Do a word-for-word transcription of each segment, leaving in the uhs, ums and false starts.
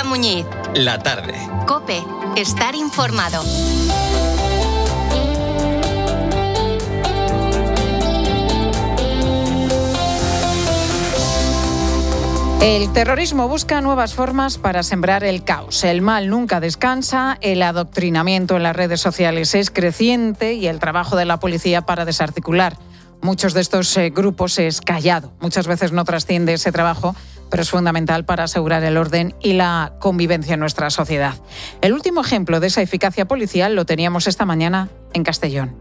Laura Muñiz. La tarde. COPE. Estar informado. El terrorismo busca nuevas formas para sembrar el caos. El mal nunca descansa, el adoctrinamiento en las redes sociales es creciente y el trabajo de la policía para desarticular muchos de estos eh, grupos es callado. Muchas veces no trasciende ese trabajo, pero es fundamental para asegurar el orden y la convivencia en nuestra sociedad. El último ejemplo de esa eficacia policial lo teníamos esta mañana en Castellón.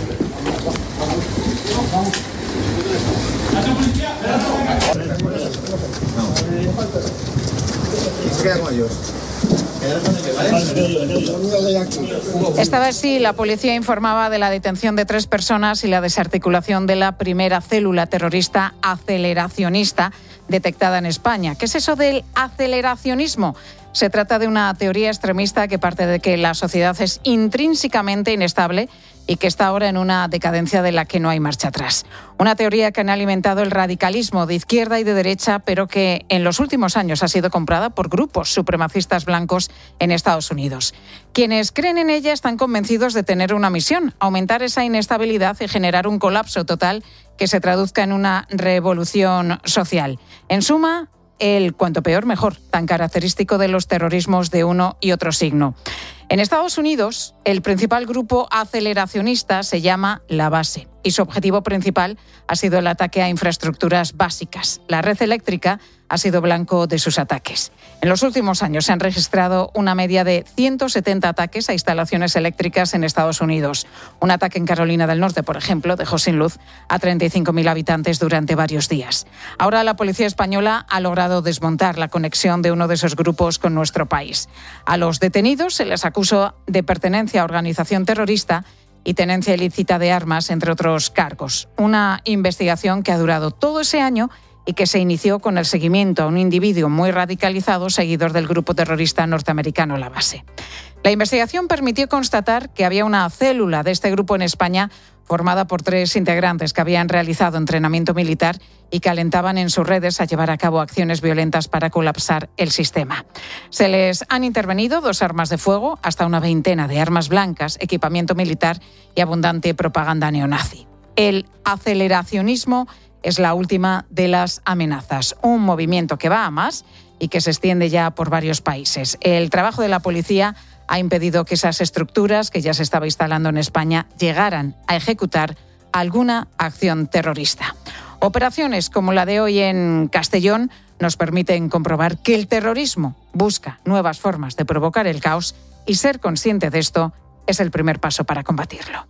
Esta vez sí, la policía informaba de la detención de tres personas y la desarticulación de la primera célula terrorista aceleracionista detectada en España. ¿Qué es eso del aceleracionismo? Se trata de una teoría extremista que parte de que la sociedad es intrínsecamente inestable y que está ahora en una decadencia de la que no hay marcha atrás. Una teoría que han alimentado el radicalismo de izquierda y de derecha, pero que en los últimos años ha sido comprada por grupos supremacistas blancos en Estados Unidos. Quienes creen en ella están convencidos de tener una misión: aumentar esa inestabilidad y generar un colapso total que se traduzca en una revolución social. En suma, el cuanto peor mejor, tan característico de los terrorismos de uno y otro signo. En Estados Unidos, el principal grupo aceleracionista se llama La Base y su objetivo principal ha sido el ataque a infraestructuras básicas. La red eléctrica ha sido blanco de sus ataques. En los últimos años se han registrado una media de ciento setenta ataques a instalaciones eléctricas en Estados Unidos. Un ataque en Carolina del Norte, por ejemplo, dejó sin luz a treinta y cinco mil habitantes durante varios días. Ahora la policía española ha logrado desmontar la conexión de uno de esos grupos con nuestro país. A los detenidos se les acusa de pertenencia a organización terrorista y tenencia ilícita de armas, entre otros cargos. Una investigación que ha durado todo ese año y que se inició con el seguimiento a un individuo muy radicalizado, seguidor del grupo terrorista norteamericano La Base. La investigación permitió constatar que había una célula de este grupo en España formada por tres integrantes que habían realizado entrenamiento militar y que alentaban en sus redes a llevar a cabo acciones violentas para colapsar el sistema. Se les han intervenido dos armas de fuego, hasta una veintena de armas blancas, equipamiento militar y abundante propaganda neonazi. El aceleracionismo es la última de las amenazas, un movimiento que va a más y que se extiende ya por varios países. El trabajo de la policía ha impedido que esas estructuras que ya se estaba instalando en España llegaran a ejecutar alguna acción terrorista. Operaciones como la de hoy en Castellón nos permiten comprobar que el terrorismo busca nuevas formas de provocar el caos y ser consciente de esto es el primer paso para combatirlo.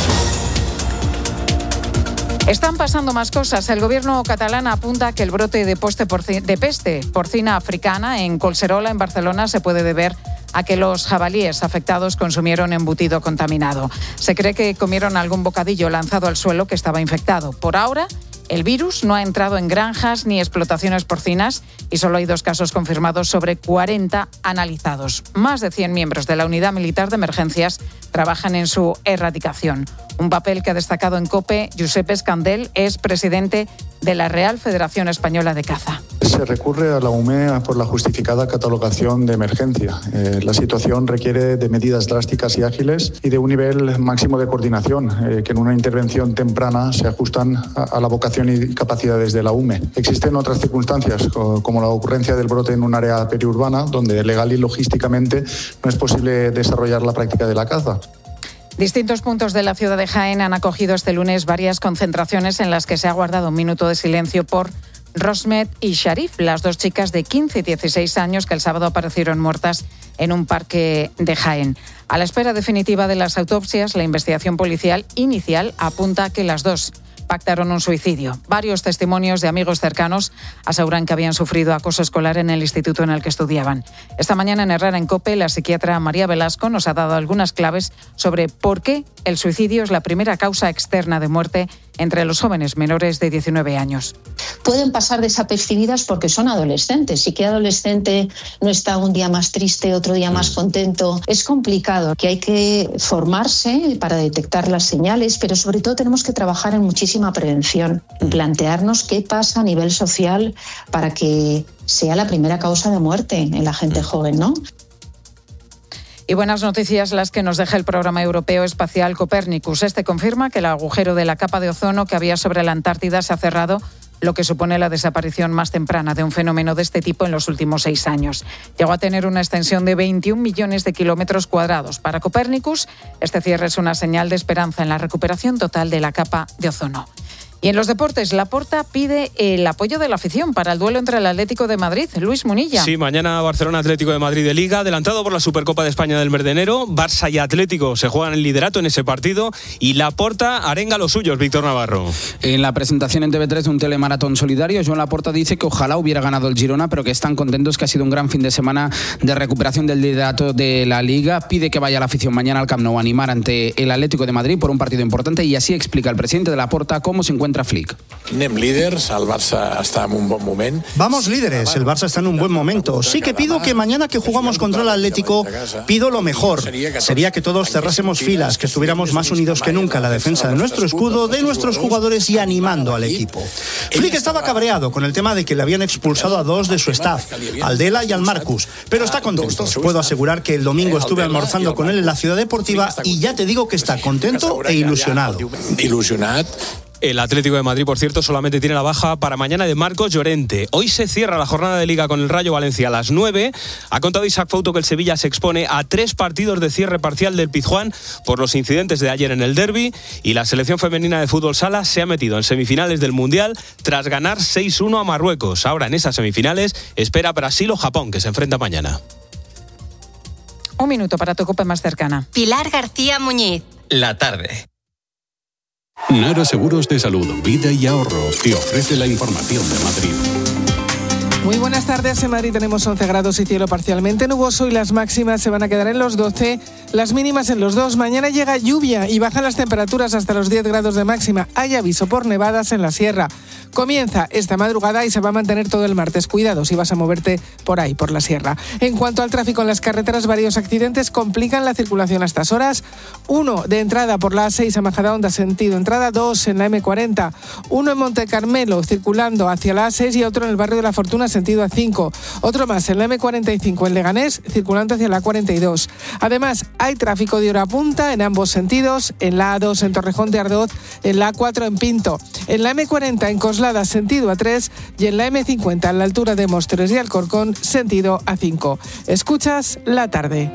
Están pasando más cosas. El gobierno catalán apunta que el brote de, poste porci- de peste porcina africana en Collserola, en Barcelona, se puede deber a que los jabalíes afectados consumieron embutido contaminado. Se cree que comieron algún bocadillo lanzado al suelo que estaba infectado. Por ahora, el virus no ha entrado en granjas ni explotaciones porcinas y solo hay dos casos confirmados sobre cuarenta analizados. Más de cien miembros de la Unidad Militar de Emergencias trabajan en su erradicación. Un papel que ha destacado en COPE Josep Escandel, es presidente de la Real Federación Española de Caza. Se recurre a la U M E por la justificada catalogación de emergencia. Eh, la situación requiere de medidas drásticas y ágiles y de un nivel máximo de coordinación, eh, que en una intervención temprana se ajustan a, a la vocación y capacidades de la U M E. Existen otras circunstancias, como la ocurrencia del brote en un área periurbana, donde legal y logísticamente no es posible desarrollar la práctica de la caza. Distintos puntos de la ciudad de Jaén han acogido este lunes varias concentraciones en las que se ha guardado un minuto de silencio por Rosmet y Sharif, las dos chicas de quince y dieciséis años que el sábado aparecieron muertas en un parque de Jaén. A la espera definitiva de las autopsias, la investigación policial inicial apunta a que las dos pactaron un suicidio. Varios testimonios de amigos cercanos aseguran que habían sufrido acoso escolar en el instituto en el que estudiaban. Esta mañana en Herrera en COPE, la psiquiatra María Velasco nos ha dado algunas claves sobre por qué el suicidio es la primera causa externa de muerte entre los jóvenes menores de diecinueve años. Pueden pasar desapercibidas porque son adolescentes. Si que adolescente no está un día más triste, otro día más contento, es complicado. Que hay que formarse para detectar las señales, pero sobre todo tenemos que trabajar en muchísimas máxima prevención, plantearnos qué pasa a nivel social para que sea la primera causa de muerte en la gente joven, ¿no? Y buenas noticias las que nos deja el programa europeo espacial Copernicus. Este confirma que el agujero de la capa de ozono que había sobre la Antártida se ha cerrado, lo que supone la desaparición más temprana de un fenómeno de este tipo en los últimos seis años. Llegó a tener una extensión de veintiún millones de kilómetros cuadrados. Para Copernicus, este cierre es una señal de esperanza en la recuperación total de la capa de ozono. Y en los deportes, Laporta pide el apoyo de la afición para el duelo entre el Atlético de Madrid. Luis Munilla. Sí, mañana Barcelona Atlético de Madrid de Liga, adelantado por la Supercopa de España del mes de enero. Barça y Atlético se juegan el liderato en ese partido y Laporta arenga a los suyos, Víctor Navarro. En la presentación en T V tres de un telemaratón solidario, Joan Laporta dice que ojalá hubiera ganado el Girona, pero que están contentos, que ha sido un gran fin de semana de recuperación del liderato de la Liga. Pide que vaya la afición mañana al Camp Nou a animar ante el Atlético de Madrid por un partido importante, y así explica el presidente de Laporta cómo se encuentra Flick. Anem líders, el Barça está en un buen momento. Vamos líderes, el Barça está en un buen momento. Sí que pido que mañana que jugamos contra el Atlético, pido lo mejor. Sería que todos cerrásemos filas, que estuviéramos más unidos que nunca en la defensa de nuestro escudo, de nuestros jugadores y animando al equipo. Flick estaba cabreado con el tema de que le habían expulsado a dos de su staff, al Dela y al Marcus, pero está contento. Puedo asegurar que el domingo estuve almorzando con él en la Ciudad Deportiva y ya te digo que está contento e ilusionado. Ilusionado. El Atlético de Madrid, por cierto, solamente tiene la baja para mañana de Marcos Llorente. Hoy se cierra la jornada de Liga con el Rayo Valencia a las nueve. Ha contado Isaac Fouto que el Sevilla se expone a tres partidos de cierre parcial del Pizjuán por los incidentes de ayer en el derbi, y la selección femenina de fútbol sala se ha metido en semifinales del Mundial tras ganar seis uno a Marruecos. Ahora en esas semifinales espera Brasil o Japón, que se enfrenta mañana. Un minuto para tu copa más cercana. Pilar García Muñiz. La tarde. Nara Seguros de Salud, Vida y Ahorro te ofrece la información de Madrid. Muy buenas tardes. En Madrid tenemos once grados y cielo parcialmente nuboso, y las máximas se van a quedar en los doce, las mínimas en los dos. Mañana llega lluvia y bajan las temperaturas hasta los diez grados de máxima. Hay aviso por nevadas en la sierra. Comienza esta madrugada y se va a mantener todo el martes. Cuidado si vas a moverte por ahí, por la sierra. En cuanto al tráfico en las carreteras, varios accidentes complican la circulación a estas horas. Uno de entrada por la A seis a Majadahonda, sentido entrada. Dos en la eme cuarenta. Uno en Monte Carmelo, circulando hacia la A seis, y otro en el barrio de la Fortuna, sentido A cinco. Otro más en la eme cuarenta y cinco en Leganés, circulando hacia la cuarenta y dos. Además, hay tráfico de hora punta en ambos sentidos, en la A dos en Torrejón de Ardoz, en la A cuatro en Pinto, en la eme cuarenta en Coslada, sentido A tres, y en la eme cincuenta a la altura de Móstoles y Alcorcón, sentido A cinco. Escuchas La Tarde.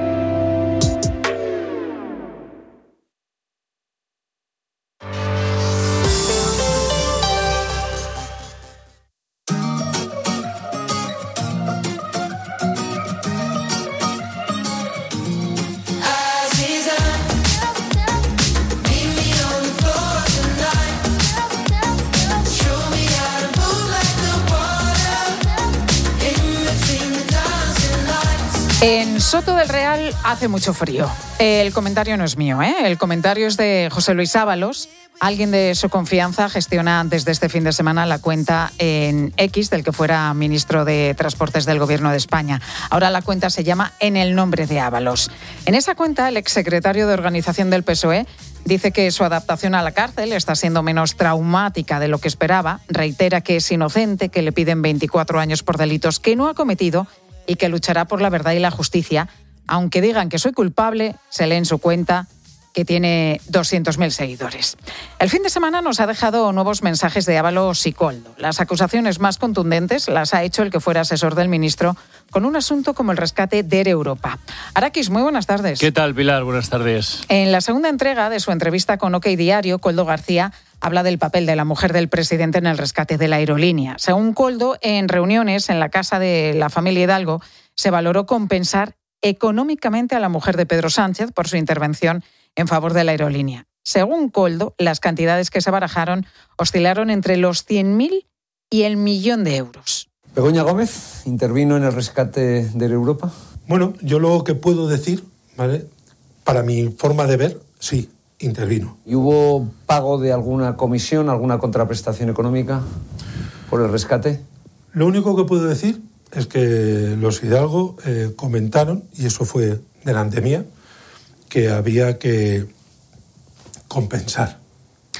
En Soto del Real hace mucho frío. El comentario no es mío, ¿eh? El comentario es de José Luis Ábalos. Alguien de su confianza gestiona desde este fin de semana la cuenta en X del que fuera ministro de Transportes del Gobierno de España. Ahora la cuenta se llama En el nombre de Ábalos. En esa cuenta, el exsecretario de Organización del P S O E dice que su adaptación a la cárcel está siendo menos traumática de lo que esperaba. Reitera que es inocente, que le piden veinticuatro años por delitos que no ha cometido y que luchará por la verdad y la justicia. Aunque digan que soy culpable, se lee en su cuenta que tiene doscientos mil seguidores. El fin de semana nos ha dejado nuevos mensajes de Ábalos y Koldo. Las acusaciones más contundentes las ha hecho el que fuera asesor del ministro con un asunto como el rescate de Air Europa. Arakis, muy buenas tardes. ¿Qué tal, Pilar? Buenas tardes. En la segunda entrega de su entrevista con OK Diario, Koldo García habla del papel de la mujer del presidente en el rescate de la aerolínea. Según Koldo, en reuniones en la casa de la familia Hidalgo se valoró compensar económicamente a la mujer de Pedro Sánchez por su intervención en favor de la aerolínea. Según Koldo, las cantidades que se barajaron oscilaron entre los cien mil y el millón de euros. Begoña Gómez intervino en el rescate de Air Europa. Bueno, yo lo que puedo decir, ¿vale? Para mi forma de ver, sí, intervino. ¿Y hubo pago de alguna comisión, alguna contraprestación económica por el rescate? Lo único que puedo decir es que los Hidalgo eh, comentaron, y eso fue delante mía, que había que compensar,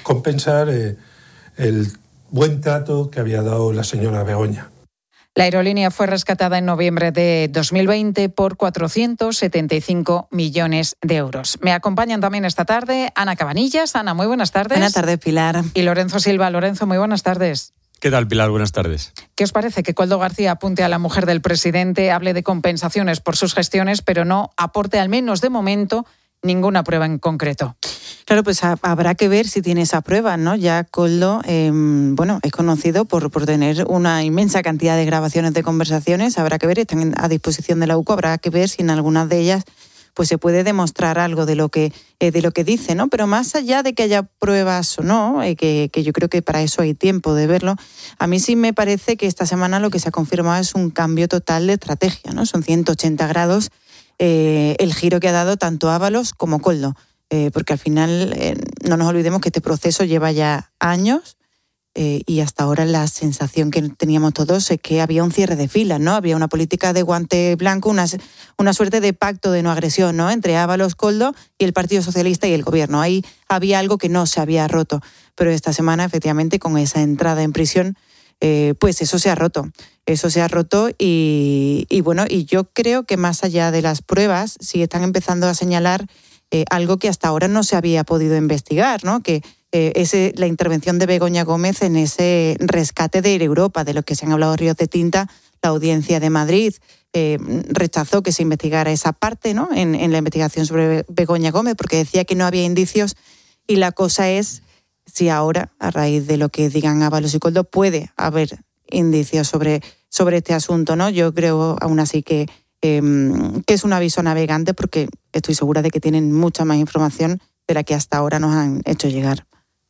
compensar eh, el buen trato que había dado la señora Begoña. La aerolínea fue rescatada en noviembre de dos mil veinte por cuatrocientos setenta y cinco millones de euros. Me acompañan también esta tarde Ana Cabanillas. Ana, muy buenas tardes. Buenas tardes, Pilar. Y Lorenzo Silva. Lorenzo, muy buenas tardes. ¿Qué tal, Pilar? Buenas tardes. ¿Qué os parece que Koldo García apunte a la mujer del presidente, hable de compensaciones por sus gestiones, pero no aporte, al menos de momento, ninguna prueba en concreto? Claro, pues ha, habrá que ver si tiene esa prueba, ¿no? Ya Koldo, eh, bueno, es conocido por, por tener una inmensa cantidad de grabaciones de conversaciones. Habrá que ver, están a disposición de la U C O, habrá que ver si en algunas de ellas pues se puede demostrar algo de lo que eh, de lo que dice, ¿no? Pero más allá de que haya pruebas o no, eh, que, que yo creo que para eso hay tiempo de verlo, a mí sí me parece que esta semana lo que se ha confirmado es un cambio total de estrategia, ¿no? Son ciento ochenta grados eh, el giro que ha dado tanto Ábalos como Koldo. Eh, porque al final eh, no nos olvidemos que este proceso lleva ya años eh, y hasta ahora la sensación que teníamos todos es que había un cierre de filas, ¿no? Había una política de guante blanco, una, una suerte de pacto de no agresión, ¿no? Entre Ábalos, Koldo y el Partido Socialista y el Gobierno. Ahí había algo que no se había roto, pero esta semana efectivamente con esa entrada en prisión eh, pues eso se ha roto. Eso se ha roto y, y bueno, y yo creo que más allá de las pruebas sí están empezando a señalar Eh, algo que hasta ahora no se había podido investigar, ¿no? Que eh, ese, la intervención de Begoña Gómez en ese rescate de Air Europa, de lo que se han hablado ríos de tinta, la audiencia de Madrid eh, rechazó que se investigara esa parte, ¿no? En, en la investigación sobre Begoña Gómez, porque decía que no había indicios, y la cosa es si ahora, a raíz de lo que digan Ábalos y Koldo, puede haber indicios sobre, sobre este asunto, ¿no? Yo creo aún así que Eh, que es un aviso navegante, porque estoy segura de que tienen mucha más información de la que hasta ahora nos han hecho llegar.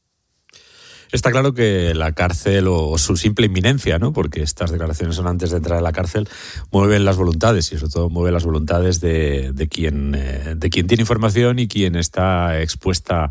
Está claro que la cárcel o su simple inminencia, ¿no? Porque estas declaraciones son antes de entrar a la cárcel, mueven las voluntades y sobre todo mueven las voluntades de, de, quien, de quien tiene información y quien está expuesta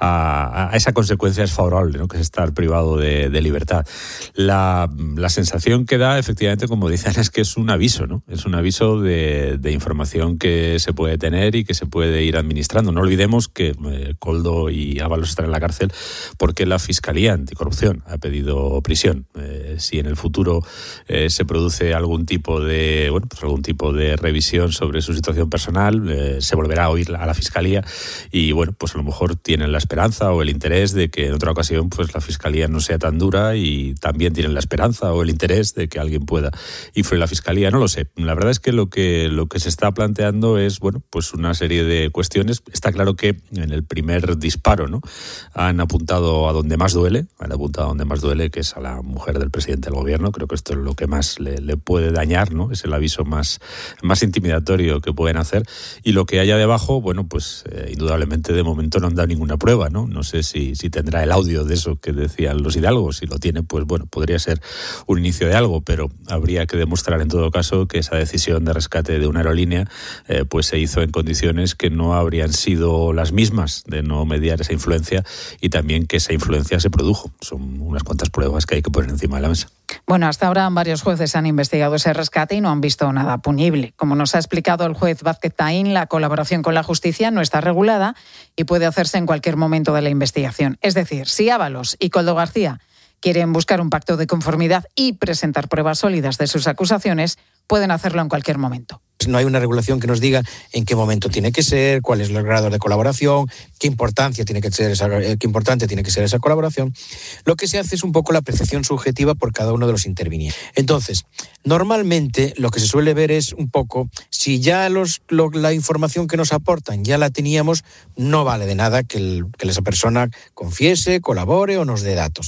a, a esa consecuencia desfavorable, ¿no? Que es estar privado de, de libertad. La, la sensación que da, efectivamente, como dicen, es que es un aviso, ¿no? Es un aviso de, de información que se puede tener y que se puede ir administrando. No olvidemos que eh, Koldo y Ábalos están en la cárcel porque la Fiscalía Anticorrupción ha pedido prisión. Eh, si en el futuro eh, se produce algún tipo de bueno, pues algún tipo de revisión sobre su situación personal, eh, se volverá a oír a la Fiscalía y bueno, pues a lo mejor tienen la esperanza o el interés de que en otra ocasión pues la Fiscalía no sea tan dura, y también tienen la esperanza o el interés de que alguien pueda influir la Fiscalía. No lo sé. La verdad es que lo que lo que se está planteando es bueno, pues una serie de cuestiones. Está claro que en el primer disparo, ¿no? Han apuntado a donde más duele. Han apuntado a donde más duele, que es a la mujer del presidente del gobierno. Creo que esto es lo que más le, le puede dañar, ¿no? Es el aviso más, más intimidatorio que pueden hacer. Y lo que haya debajo, bueno, pues eh, indudablemente de momento no han dado ninguna prueba, ¿no? No sé si, si tendrá el audio de eso que decían los hidalgos. Si lo tiene, pues bueno, podría ser un inicio de algo, pero habría que demostrar en todo caso que esa decisión de rescate de una aerolínea eh, pues se hizo en condiciones que no habrían sido las mismas, de no mediar esa influencia, y también que esa influencia se produjo. Son unas cuantas pruebas que hay que poner encima de la mesa. Bueno, hasta ahora varios jueces han investigado ese rescate y no han visto nada punible. Como nos ha explicado el juez Vázquez Taín, la colaboración con la justicia no está regulada y puede hacerse en cualquier momento de la investigación. Es decir, si Ábalos y Koldo García quieren buscar un pacto de conformidad y presentar pruebas sólidas de sus acusaciones, pueden hacerlo en cualquier momento. No hay una regulación que nos diga en qué momento tiene que ser, cuáles son los grados de colaboración, qué importancia tiene que ser esa, qué importante tiene que ser esa colaboración. Lo que se hace es un poco la apreciación subjetiva por cada uno de los intervinientes. Entonces, normalmente lo que se suele ver es un poco, si ya los, lo, la información que nos aportan ya la teníamos, no vale de nada que, el, que esa persona confiese, colabore o nos dé datos.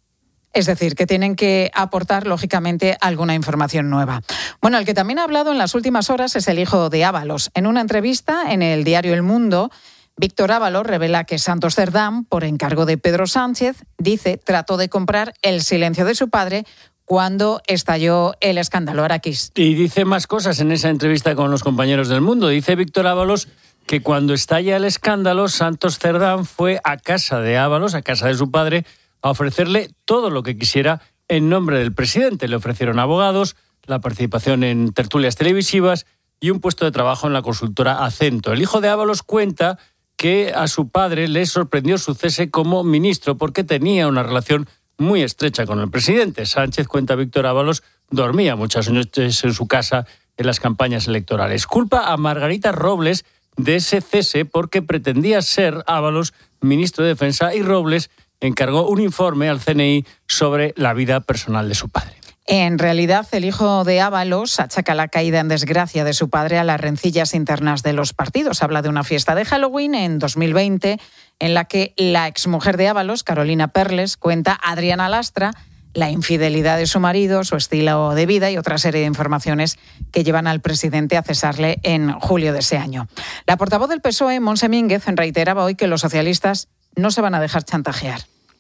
Es decir, que tienen que aportar, lógicamente, alguna información nueva. Bueno, el que también ha hablado en las últimas horas es el hijo de Ábalos. En una entrevista en el diario El Mundo, Víctor Ábalos revela que Santos Cerdán, por encargo de Pedro Sánchez, dice, trató de comprar el silencio de su padre cuando estalló el escándalo Araquis. Y dice más cosas en esa entrevista con los compañeros del Mundo. Dice Víctor Ábalos que cuando estalla el escándalo, Santos Cerdán fue a casa de Ábalos, a casa de su padre, a ofrecerle todo lo que quisiera en nombre del presidente. Le ofrecieron abogados, la participación en tertulias televisivas y un puesto de trabajo en la consultora Acento. El hijo de Ábalos cuenta que que a su padre le sorprendió su cese como ministro porque tenía una relación muy estrecha con el presidente. Sánchez, cuenta Víctor Ábalos, dormía muchas noches en su casa en las campañas electorales. Culpa a Margarita Robles de ese cese porque pretendía ser Ábalos ministro de Defensa y Robles encargó un informe al C N I sobre la vida personal de su padre. En realidad, el hijo de Ábalos achaca la caída en desgracia de su padre a las rencillas internas de los partidos. Habla de una fiesta de Halloween en dos mil veinte en la que la exmujer de Ábalos, Carolina Perles, cuenta a Adriana Lastra la infidelidad de su marido, su estilo de vida y otra serie de informaciones que llevan al presidente a cesarle en julio de ese año. La portavoz del P S O E, Montse Mínguez, reiteraba hoy que los socialistas no se van a dejar chantajear.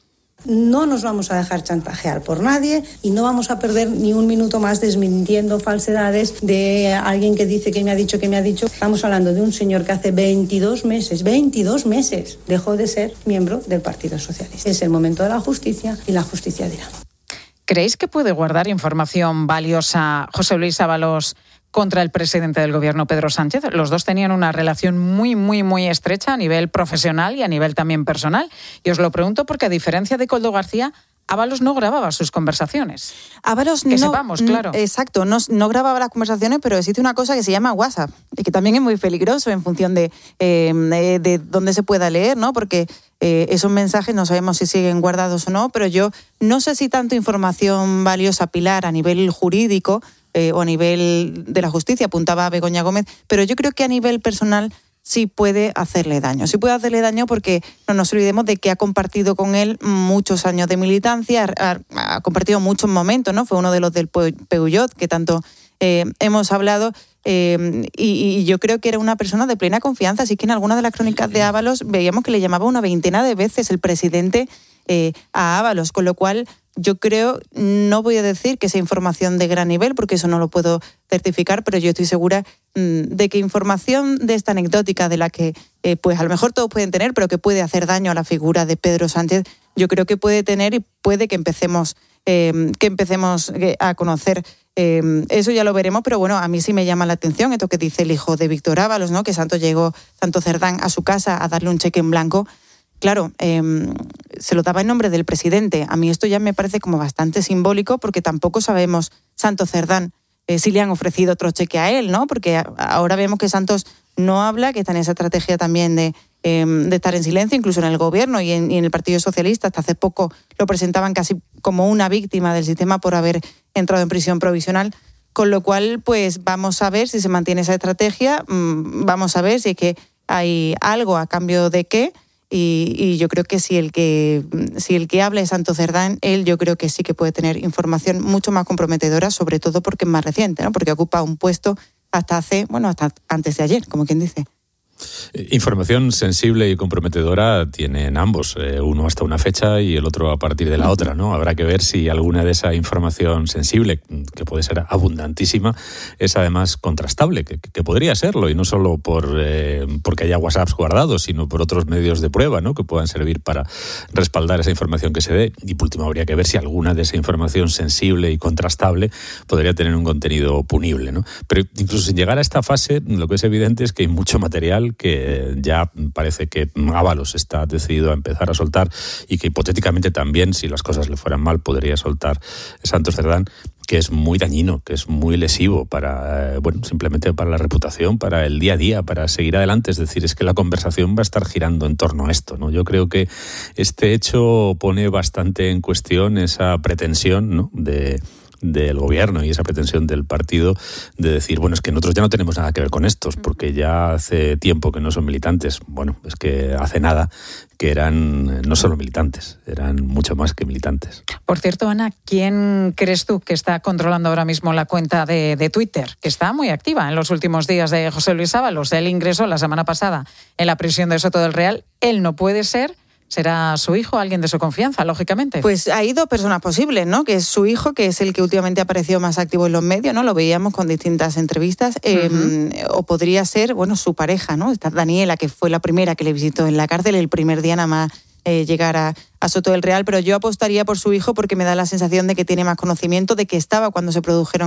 No nos vamos a dejar chantajear por nadie y no vamos a perder ni un minuto más desmintiendo falsedades de alguien que dice que me ha dicho, que me ha dicho. Estamos hablando de un señor que hace veintidós meses, veintidós meses, dejó de ser miembro del Partido Socialista. Es el momento de la justicia y la justicia dirá. ¿Creéis que puede guardar información valiosa José Luis Ábalos contra el presidente del Gobierno, Pedro Sánchez? Los dos tenían una relación muy, muy, muy estrecha a nivel profesional y a nivel también personal. Y os lo pregunto porque, a diferencia de Koldo García, Ábalos no grababa sus conversaciones. Ábalos que no, sepamos, claro. Exacto, no, no grababa las conversaciones, pero existe una cosa que se llama WhatsApp, y que también es muy peligroso en función de, eh, de, de dónde se pueda leer, ¿no? Porque eh, esos mensajes no sabemos si siguen guardados o no, pero yo no sé si tanto información valiosa, Pilar, a nivel jurídico eh, o a nivel de la justicia, apuntaba a Begoña Gómez, pero yo creo que a nivel personal sí puede hacerle daño. Sí puede hacerle daño porque no nos olvidemos de que ha compartido con él muchos años de militancia, ha, ha compartido muchos momentos, ¿no? Fue uno de los del Peugeot, que tanto eh, hemos hablado, eh, y, y yo creo que era una persona de plena confianza, así que en algunas de las crónicas de Ábalos veíamos que le llamaba una veintena de veces el presidente eh, a Ábalos, con lo cual yo creo, no voy a decir que sea información de gran nivel, porque eso no lo puedo certificar, pero yo estoy segura mmm, de que información de esta anecdótica, de la que eh, pues a lo mejor todos pueden tener, pero que puede hacer daño a la figura de Pedro Sánchez, yo creo que puede tener y puede que empecemos, eh, que empecemos a conocer. Eh, eso ya lo veremos, pero bueno, a mí sí me llama la atención esto que dice el hijo de Víctor Ábalos, ¿no? Que Santos llegó, Santos Cerdán, a su casa a darle un cheque en blanco. Claro, eh, se lo daba en nombre del presidente. A mí esto ya me parece como bastante simbólico, porque tampoco sabemos, Santos Cerdán, eh, si le han ofrecido otro cheque a él, ¿no? Porque ahora vemos que Santos no habla, que está en esa estrategia también de, eh, de estar en silencio, incluso en el gobierno y en, y en el Partido Socialista. Hasta hace poco lo presentaban casi como una víctima del sistema por haber entrado en prisión provisional. Con lo cual, pues vamos a ver si se mantiene esa estrategia, mmm, vamos a ver si es que hay algo a cambio de qué. Y, y yo creo que si el que si el que habla es Santos Cerdán, él yo creo que sí que puede tener información mucho más comprometedora, sobre todo porque es más reciente, ¿no? Porque ocupa un puesto hasta hace, bueno, hasta antes de ayer, como quien dice. Información sensible y comprometedora tienen ambos, eh, uno hasta una fecha y el otro a partir de la otra, ¿no? Habrá que ver si alguna de esa información sensible, que puede ser abundantísima, es además contrastable, que, que podría serlo, y no solo por eh, porque haya WhatsApps guardados, sino por otros medios de prueba, ¿no? Que puedan servir para respaldar esa información que se dé. Y por último, habría que ver si alguna de esa información sensible y contrastable podría tener un contenido punible, ¿no? Pero incluso sin llegar a esta fase, lo que es evidente es que hay mucho material que ya parece que Ábalos está decidido a empezar a soltar, y que hipotéticamente también, si las cosas le fueran mal, podría soltar Santos Cerdán, que es muy dañino, que es muy lesivo para, bueno, simplemente para la reputación, para el día a día, para seguir adelante. Es decir, es que la conversación va a estar girando en torno a esto, ¿no? Yo creo que este hecho pone bastante en cuestión esa pretensión, ¿no?, de del gobierno y esa pretensión del partido de decir, bueno, es que nosotros ya no tenemos nada que ver con estos, porque ya hace tiempo que no son militantes. Bueno, es que hace nada que eran no solo militantes, eran mucho más que militantes. Por cierto, Ana, ¿quién crees tú que está controlando ahora mismo la cuenta de, de Twitter, que está muy activa en los últimos días de José Luis Ábalos? Él ingresó la semana pasada en la prisión de Soto del Real. Él no puede ser. ¿Será su hijo, alguien de su confianza, lógicamente? Pues hay dos personas posibles, ¿no? Que es su hijo, que es el que últimamente ha aparecido más activo en los medios, ¿no? Lo veíamos con distintas entrevistas. Eh, uh-huh. O podría ser, bueno, su pareja, ¿no? Está Daniela, que fue la primera que le visitó en la cárcel, el primer día nada más eh, llegar a, a Soto del Real. Pero yo apostaría por su hijo porque me da la sensación de que tiene más conocimiento, de que estaba cuando se produjeron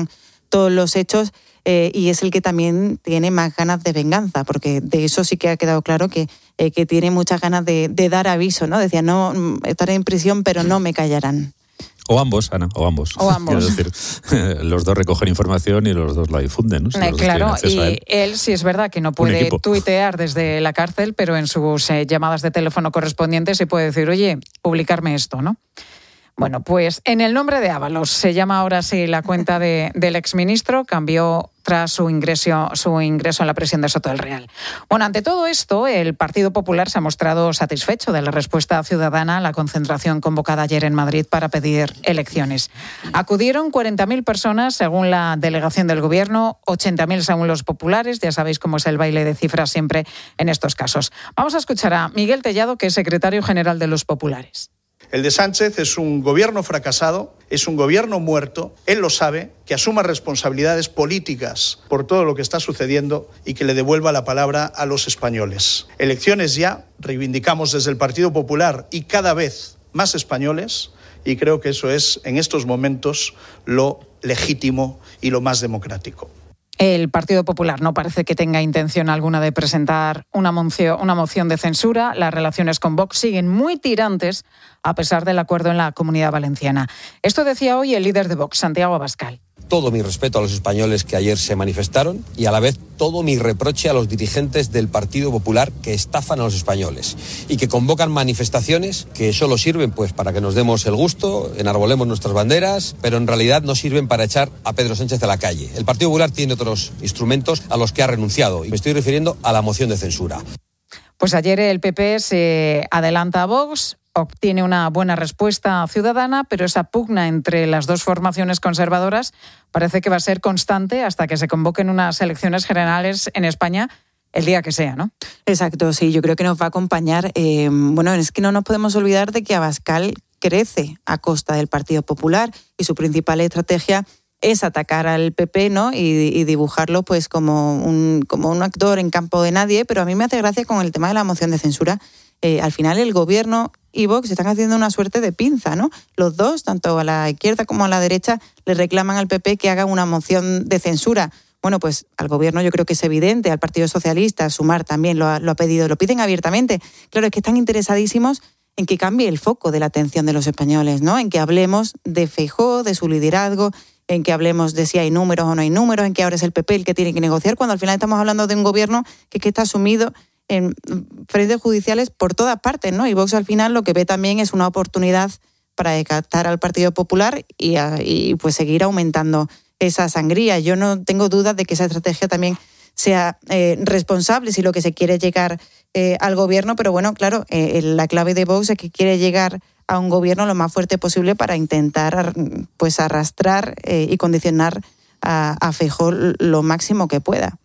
todos los hechos eh, y es el que también tiene más ganas de venganza, porque de eso sí que ha quedado claro que, eh, que tiene muchas ganas de, de dar aviso, ¿no? Decía, no, estaré en prisión, pero no me callarán. O ambos, Ana, o ambos. O ambos. Quiero decir, los dos recogen información y los dos la difunden, ¿no? Si Eh, los dos claro, tienen acceso a y él. él sí es verdad que no puede tuitear desde la cárcel, pero en sus eh, llamadas de teléfono correspondientes se puede decir, oye, publicarme esto, ¿no? Bueno, pues en el nombre de Ábalos se llama ahora sí la cuenta de, del exministro, cambió tras su ingreso, su ingreso en la prisión de Soto del Real. Bueno, ante todo esto, el Partido Popular se ha mostrado satisfecho de la respuesta ciudadana a la concentración convocada ayer en Madrid para pedir elecciones. Acudieron cuarenta mil personas según la delegación del Gobierno, ochenta mil según los populares. Ya sabéis cómo es el baile de cifras siempre en estos casos. Vamos a escuchar a Miguel Tellado, que es secretario general de los populares. El de Sánchez es un gobierno fracasado, es un gobierno muerto, él lo sabe, que asuma responsabilidades políticas por todo lo que está sucediendo y que le devuelva la palabra a los españoles. Elecciones ya, reivindicamos desde el Partido Popular y cada vez más españoles, y creo que eso es en estos momentos lo legítimo y lo más democrático. El Partido Popular no parece que tenga intención alguna de presentar una moción, una moción de censura. Las relaciones con Vox siguen muy tirantes a pesar del acuerdo en la Comunidad Valenciana. Esto decía hoy el líder de Vox, Santiago Abascal. Todo mi respeto a los españoles que ayer se manifestaron y a la vez todo mi reproche a los dirigentes del Partido Popular que estafan a los españoles y que convocan manifestaciones que solo sirven pues para que nos demos el gusto, enarbolemos nuestras banderas, pero en realidad no sirven para echar a Pedro Sánchez a la calle. El Partido Popular tiene otros instrumentos a los que ha renunciado y me estoy refiriendo a la moción de censura. Pues ayer el P P se adelanta a Vox, obtiene una buena respuesta ciudadana, pero esa pugna entre las dos formaciones conservadoras parece que va a ser constante hasta que se convoquen unas elecciones generales en España el día que sea, ¿no? Exacto, sí, yo creo que nos va a acompañar. Eh, bueno, es que no nos podemos olvidar de que Abascal crece a costa del Partido Popular y su principal estrategia es atacar al P P, ¿no? Y, y dibujarlo pues como un, como un actor en campo de nadie, pero a mí me hace gracia con el tema de la moción de censura. Eh, al final el Gobierno y Vox están haciendo una suerte de pinza, ¿no? Los dos, tanto a la izquierda como a la derecha, le reclaman al P P que haga una moción de censura. Bueno, pues al Gobierno yo creo que es evidente, al Partido Socialista, Sumar también lo ha, lo ha pedido, lo piden abiertamente. Claro, es que están interesadísimos en que cambie el foco de la atención de los españoles, ¿no? En que hablemos de Feijóo, de su liderazgo, en que hablemos de si hay números o no hay números, en que ahora es el P P el que tiene que negociar, cuando al final estamos hablando de un Gobierno que, que está sumido en frentes judiciales por todas partes, ¿no? Y Vox al final lo que ve también es una oportunidad para decatar al Partido Popular y, a, y pues seguir aumentando esa sangría. Yo no tengo dudas de que esa estrategia también sea eh, responsable si lo que se quiere es llegar eh, al Gobierno, pero bueno, claro, eh, la clave de Vox es que quiere llegar a un Gobierno lo más fuerte posible para intentar pues arrastrar eh, y condicionar a, a Feijóo lo máximo que pueda.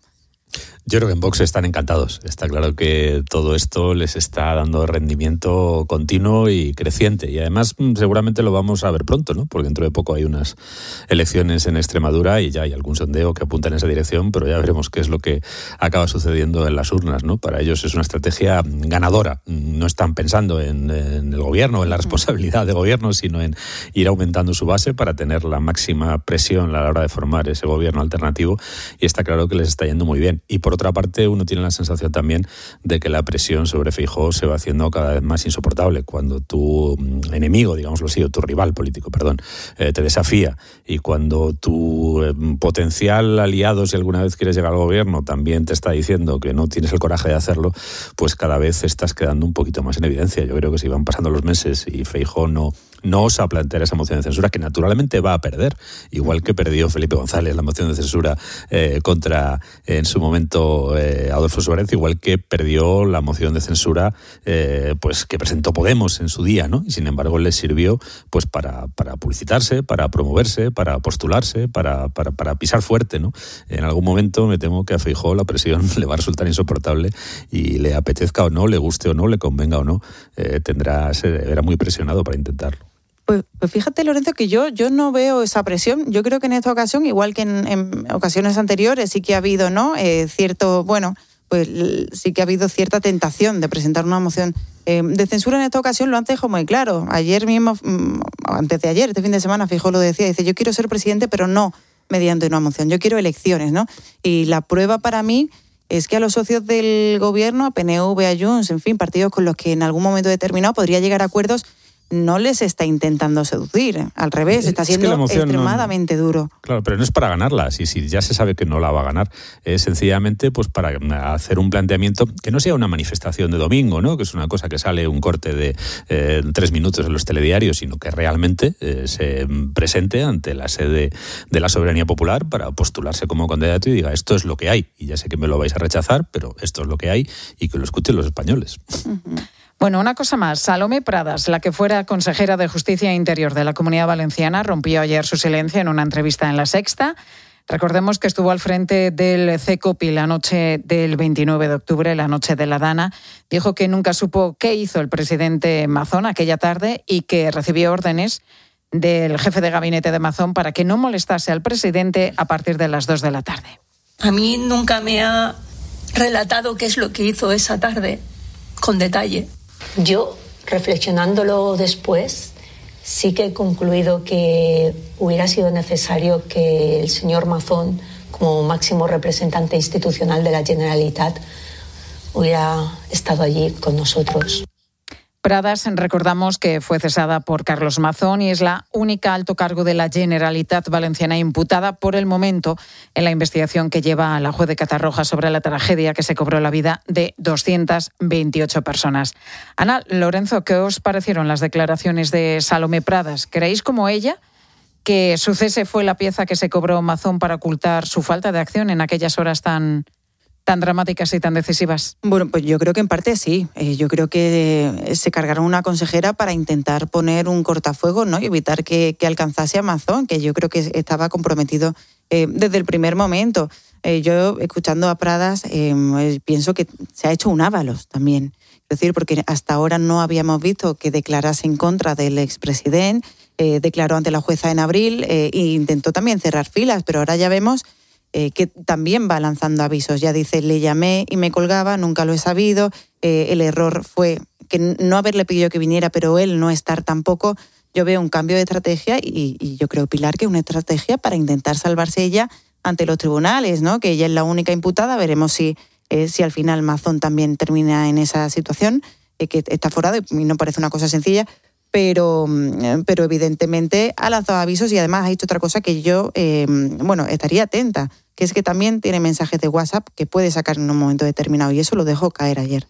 Yo creo que en Vox están encantados. Está claro que todo esto les está dando rendimiento continuo y creciente. Y además seguramente lo vamos a ver pronto, ¿no? Porque dentro de poco hay unas elecciones en Extremadura y ya hay algún sondeo que apunta en esa dirección, pero ya veremos qué es lo que acaba sucediendo en las urnas, ¿no? Para ellos es una estrategia ganadora. No están pensando en, en el gobierno, en la responsabilidad de gobierno, sino en ir aumentando su base para tener la máxima presión a la hora de formar ese gobierno alternativo. Y está claro que les está yendo muy bien. Y por otra parte, uno tiene la sensación también de que la presión sobre Feijóo se va haciendo cada vez más insoportable. Cuando tu enemigo, digámoslo así, o tu rival político, perdón, eh, te desafía, y cuando tu eh, potencial aliado, si alguna vez quieres llegar al gobierno, también te está diciendo que no tienes el coraje de hacerlo, pues cada vez estás quedando un poquito más en evidencia. Yo creo que si van pasando los meses y Feijóo no, no osa plantear esa moción de censura, que naturalmente va a perder, igual que perdió Felipe González la moción de censura eh, contra, en su momento, eh, Adolfo Suárez, igual que perdió la moción de censura eh, pues que presentó Podemos en su día, ¿no? Y sin embargo les sirvió pues para, para publicitarse, para promoverse, para postularse, para, para, para pisar fuerte, ¿no? En algún momento me temo que a Feijóo la presión le va a resultar insoportable y le apetezca o no, le guste o no, le convenga o no, eh, tendrá, se verá muy presionado para intentarlo. Pues, pues fíjate, Lorenzo, que yo, yo no veo esa presión. Yo creo que en esta ocasión, igual que en, en ocasiones anteriores, sí que ha habido, ¿no? Eh, cierto, bueno, pues sí que ha habido cierta tentación de presentar una moción eh, de censura. En esta ocasión lo han dejado muy claro. Ayer mismo, antes de ayer, este fin de semana, Feijóo lo decía, dice, yo quiero ser presidente, pero no mediante una moción. Yo quiero elecciones, ¿no? Y la prueba para mí es que a los socios del gobierno, a P N V, a Junts, en fin, partidos con los que en algún momento determinado podría llegar a acuerdos, no les está intentando seducir. Al revés, está siendo extremadamente no, duro. Claro, pero no es para ganarla. Si, si ya se sabe que no la va a ganar, es sencillamente pues para hacer un planteamiento que no sea una manifestación de domingo, ¿no? Que es una cosa que sale un corte de eh, tres minutos en los telediarios, sino que realmente eh, se presente ante la sede de la soberanía popular para postularse como candidato y diga, esto es lo que hay. Y ya sé que me lo vais a rechazar, pero esto es lo que hay y que lo escuchen los españoles. Uh-huh. Bueno, una cosa más. Salomé Pradas, la que fuera consejera de Justicia e Interior de la Comunidad Valenciana, rompió ayer su silencio en una entrevista en La Sexta. Recordemos que estuvo al frente del CECOPI la noche del veintinueve de octubre, la noche de la Dana. Dijo que nunca supo qué hizo el presidente Mazón aquella tarde y que recibió órdenes del jefe de gabinete de Mazón para que no molestase al presidente a partir de las dos de la tarde. A mí nunca me ha relatado qué es lo que hizo esa tarde, con detalle. Yo, reflexionándolo después, sí que he concluido que hubiera sido necesario que el señor Mazón, como máximo representante institucional de la Generalitat, hubiera estado allí con nosotros. Pradas, recordamos que fue cesada por Carlos Mazón y es la única alto cargo de la Generalitat Valenciana imputada por el momento en la investigación que lleva a la juez de Catarroja sobre la tragedia que se cobró la vida de doscientas veintiocho personas. Ana, Lorenzo, ¿qué os parecieron las declaraciones de Salomé Pradas? ¿Creéis como ella que su cese fue la pieza que se cobró Mazón para ocultar su falta de acción en aquellas horas tan... tan dramáticas y tan decisivas? Bueno, pues yo creo que en parte sí. Eh, yo creo que se cargaron una consejera para intentar poner un cortafuegos, ¿no? Y evitar que, que alcanzase a Mazón, que yo creo que estaba comprometido eh, desde el primer momento. Eh, yo, escuchando a Pradas, eh, pienso que se ha hecho un ávalos también. Es decir, porque hasta ahora no habíamos visto que declarase en contra del expresidente, eh, declaró ante la jueza en abril eh, e intentó también cerrar filas, pero ahora ya vemos Eh, que también va lanzando avisos. Ya dice, le llamé y me colgaba, nunca lo he sabido. Eh, el error fue que no haberle pedido que viniera, pero él no estar tampoco. Yo veo un cambio de estrategia y, y yo creo, Pilar, que es una estrategia para intentar salvarse ella ante los tribunales, ¿no? Que ella es la única imputada. Veremos si, eh, si al final Mazón también termina en esa situación, eh, que está forado y no parece una cosa sencilla. Pero, pero evidentemente ha lanzado avisos y además ha dicho otra cosa que yo, eh, bueno, estaría atenta, que es que también tiene mensajes de WhatsApp que puede sacar en un momento determinado y eso lo dejó caer ayer.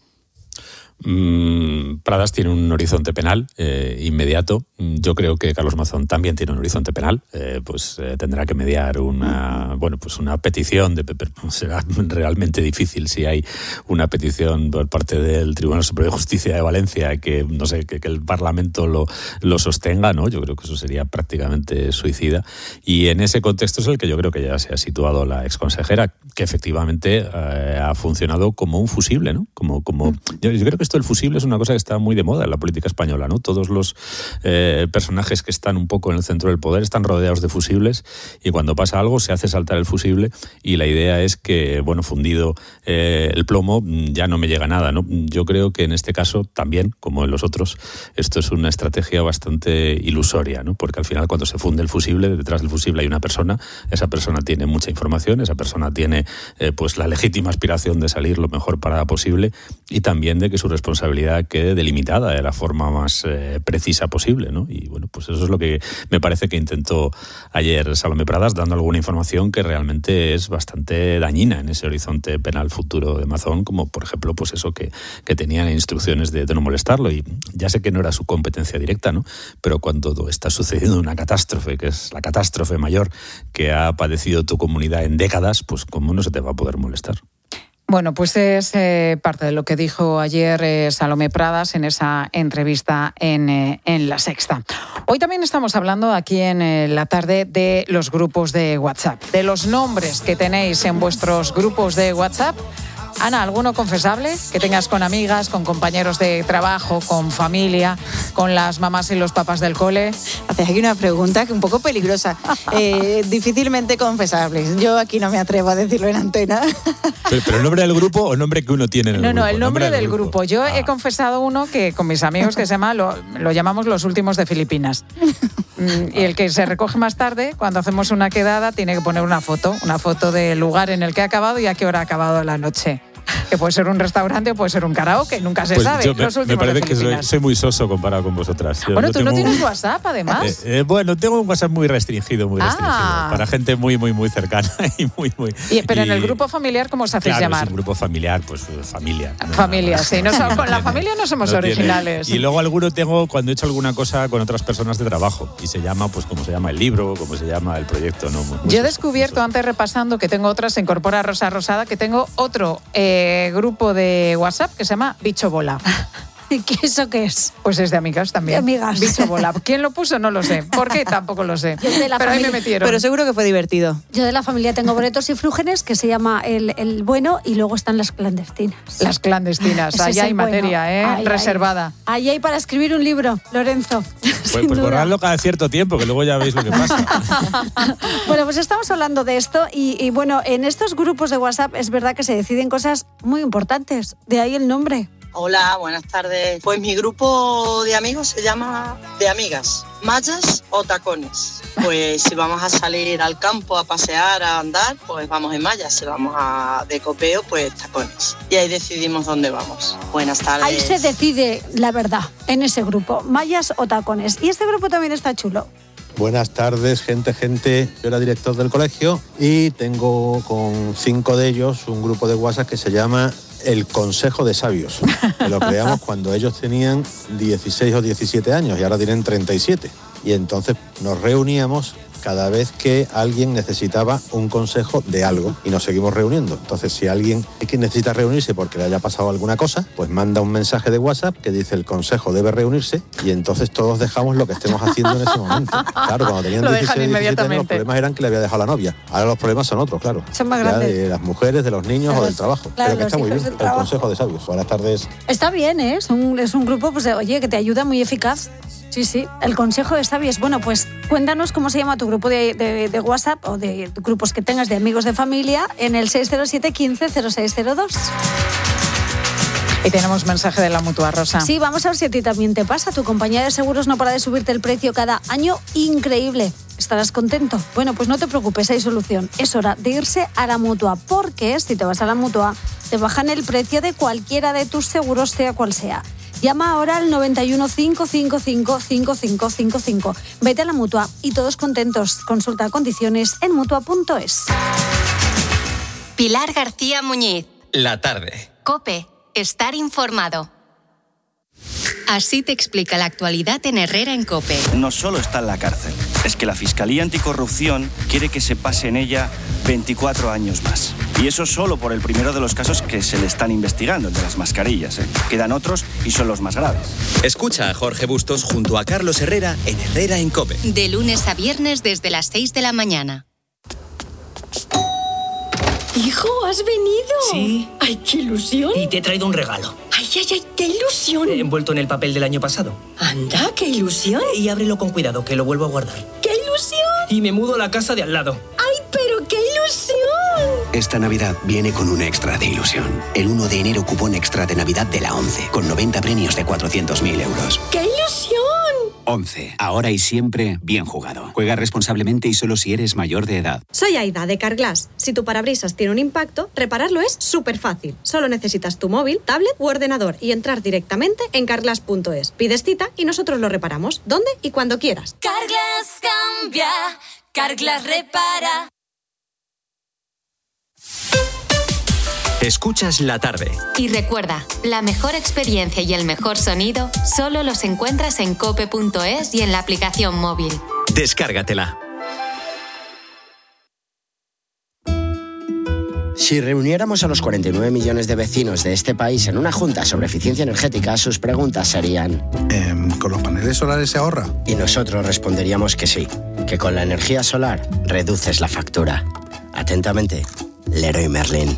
Mm, Pradas tiene un horizonte penal eh, inmediato. Yo creo que Carlos Mazón también tiene un horizonte penal. Eh, pues eh, tendrá que mediar una, bueno, pues una petición. De, será realmente difícil si hay una petición por parte del Tribunal Superior de Justicia de Valencia que no sé que, que el Parlamento lo, lo sostenga, ¿no? Yo creo que eso sería prácticamente suicida. Y en ese contexto es el que yo creo que ya se ha situado la exconsejera, que efectivamente eh, ha funcionado como un fusible, ¿no? Como, como yo, yo creo que esto el fusible es una cosa que está muy de moda en la política española, ¿no? Todos los eh, personajes que están un poco en el centro del poder están rodeados de fusibles y cuando pasa algo se hace saltar el fusible y la idea es que, bueno, fundido eh, el plomo ya no me llega nada, ¿no? Yo creo que en este caso también, como en los otros, esto es una estrategia bastante ilusoria, ¿no? Porque al final cuando se funde el fusible, detrás del fusible hay una persona, esa persona tiene mucha información, esa persona tiene eh, pues la legítima aspiración de salir lo mejor parada posible y también de que su responsabilidad quede delimitada de la forma más eh, precisa posible, ¿no? Y bueno, pues eso es lo que me parece que intentó ayer Salomé Pradas, dando alguna información que realmente es bastante dañina en ese horizonte penal futuro de Mazón, como por ejemplo, pues eso que, que tenían instrucciones de, de no molestarlo. Y ya sé que no era su competencia directa, ¿no? Pero cuando está sucediendo una catástrofe, que es la catástrofe mayor que ha padecido tu comunidad en décadas, pues cómo no se te va a poder molestar. Bueno, pues es eh, parte de lo que dijo ayer eh, Salomé Pradas en esa entrevista en, eh, en La Sexta. Hoy también estamos hablando aquí en eh, la tarde de los grupos de WhatsApp, de los nombres que tenéis en vuestros grupos de WhatsApp. Ana, ¿alguno confesable que tengas con amigas, con compañeros de trabajo, con familia, con las mamás y los papás del cole? Haces aquí una pregunta que un poco peligrosa. Eh, difícilmente confesable. Yo aquí no me atrevo a decirlo en antena. ¿Pero, pero el nombre del grupo o el nombre que uno tiene en el no, grupo? No, no, el nombre, nombre del grupo. grupo. Yo ah. he confesado uno que con mis amigos que se llama, lo, lo llamamos los últimos de Filipinas. Y el que se recoge más tarde, cuando hacemos una quedada, tiene que poner una foto, una foto del lugar en el que ha acabado y a qué hora ha acabado la noche. Que puede ser un restaurante o puede ser un karaoke, nunca se Pues sabe. yo me, Los me últimos parece de que soy, Filipinas. soy muy soso comparado con vosotras. Yo- Bueno, yo tú no tengo un- tienes WhatsApp, además. Eh, eh, bueno, tengo un WhatsApp muy restringido, muy Ah. restringido. Para gente muy, muy, muy cercana y muy, muy. Y- pero en y- el grupo familiar, ¿cómo os hacéis Claro, llamar? es un grupo familiar, pues eh, familia. ¿no? Familia, Nada más. sí. No, so- con la familia no somos No tiene. originales. Y luego alguno tengo cuando he hecho alguna cosa con otras personas de trabajo. Y se llama, pues, como se llama el libro, como se llama el proyecto. ¿no? Muy- muy Yo he soso. descubierto, antes repasando, que tengo otras, se incorpora Rosa Rosada, que tengo otro eh, grupo de WhatsApp que se llama Bicho Bola. ¿Y eso qué es? Pues es de amigas también. De amigas. Bicho Bola. ¿Quién lo puso? No lo sé. ¿Por qué? Tampoco lo sé. Yo de la Pero ahí me familia- metieron. Pero seguro que fue divertido. Yo de la familia tengo boletos y flúgenes, que se llama el, el bueno, y luego están las clandestinas. Las clandestinas. Ese Ahí es hay el bueno. materia, ¿eh? Ahí, ahí. Reservada. Ahí hay para escribir un libro, Lorenzo. Pues, Sin pues duda. borradlo cada cierto tiempo, que luego ya veis lo que pasa. Bueno, pues estamos hablando de esto y, y bueno, en estos grupos de WhatsApp es verdad que se deciden cosas muy importantes. De ahí el nombre. Hola, buenas tardes. Pues mi grupo de amigos se llama De Amigas, Mallas o Tacones. Pues si vamos a salir al campo a pasear, a andar, pues vamos en mallas. Si vamos a de copeo, pues tacones. Y ahí decidimos dónde vamos. Buenas tardes. Ahí se decide la verdad, en ese grupo, mallas o tacones. Y este grupo también está chulo. Buenas tardes, gente, gente. Yo era director del colegio y tengo con cinco de ellos un grupo de WhatsApp que se llama El Consejo de Sabios, que lo creamos cuando ellos tenían dieciséis o diecisiete años y ahora tienen treinta y siete. Y entonces nos reuníamos cada vez que alguien necesitaba un consejo de algo y nos seguimos reuniendo. Entonces, si alguien que necesita reunirse porque le haya pasado alguna cosa, pues manda un mensaje de WhatsApp que dice el consejo debe reunirse y entonces todos dejamos lo que estemos haciendo en ese momento. Claro, cuando tenían Lo dejan dieciséis, diecisiete años, los inmediatamente. problemas eran que le había dejado la novia. Ahora los problemas son otros, claro. Son más Ya grandes. de las mujeres, de los niños o del trabajo. claro, Pero que los está muy hijos bien, del el trabajo. consejo de sabios. Buenas tardes. Está bien, ¿eh? Es un, es un grupo, pues, de, oye, que te ayuda, muy eficaz. Sí, sí. El consejo de sabios. Bueno, pues cuéntanos cómo se llama tu grupo de, de- de WhatsApp o de grupos que tengas de amigos de familia en el seis cero siete, quince, cero seis cero dos. Y tenemos mensaje de la Mutua, Rosa. Sí, vamos a ver si a ti también te pasa. Tu compañía de seguros no para de subirte el precio cada año. Increíble. ¿Estarás contento? Bueno, pues no te preocupes, hay solución. Es hora de irse a la Mutua, porque si te vas a la Mutua, te bajan el precio de cualquiera de tus seguros, sea cual sea. Llama ahora al noventa y uno, cinco cinco cinco, cinco cinco cinco cinco. Vete a la Mutua y todos contentos. Consulta condiciones en mutua punto es. Pilar García Muñiz. La tarde. COPE. Estar informado. Así te explica la actualidad en Herrera en COPE. No solo está en la cárcel, es que la Fiscalía Anticorrupción quiere que se pase en ella veinticuatro años más. Y eso solo por el primero de los casos que se le están investigando, el de las mascarillas. ¿eh? Quedan otros y son los más graves. Escucha a Jorge Bustos junto a Carlos Herrera en Herrera en COPE. De lunes a viernes desde las seis de la mañana. Hijo, ¿has venido? Sí. ¡Ay, qué ilusión! Y te he traído un regalo. ¡Ay, ay, ay, qué ilusión! Envuelto en el papel del año pasado. Anda, qué ilusión. Y ábrelo con cuidado, que lo vuelvo a guardar. ¡Qué ilusión! Y me mudo a la casa de al lado. ¡Ay, pero qué ilusión! Esta Navidad viene con un extra de ilusión. El uno de enero cupón extra de Navidad de la ONCE, con noventa premios de cuatrocientos mil euros. ¡Qué ilusión! ONCE, ahora y siempre bien jugado. Juega responsablemente y solo si eres mayor de edad. Soy Aida, de Carglass. Si tu parabrisas tiene un impacto, repararlo es súper fácil. Solo necesitas tu móvil, tablet u ordenador y entrar directamente en carglass punto es. Pides cita y nosotros lo reparamos, donde y cuando quieras. Carglass cambia, Carglass repara. Escuchas la tarde. Y recuerda, la mejor experiencia y el mejor sonido solo los encuentras en cope punto es y en la aplicación móvil. Descárgatela. Si reuniéramos a los cuarenta y nueve millones de vecinos de este país en una junta sobre eficiencia energética, sus preguntas serían... Eh, ¿Con los paneles solares se ahorra? Y nosotros responderíamos que sí, que con la energía solar reduces la factura. Atentamente, Leroy Merlin.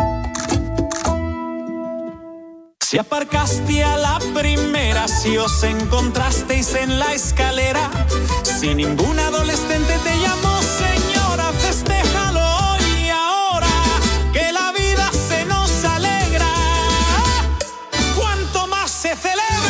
Si aparcaste a la primera, si os encontrasteis en la escalera, si ningún adolescente te llamó señora, festéjalo hoy ahora, que la vida se nos alegra. Cuanto más se celebra. Porque cada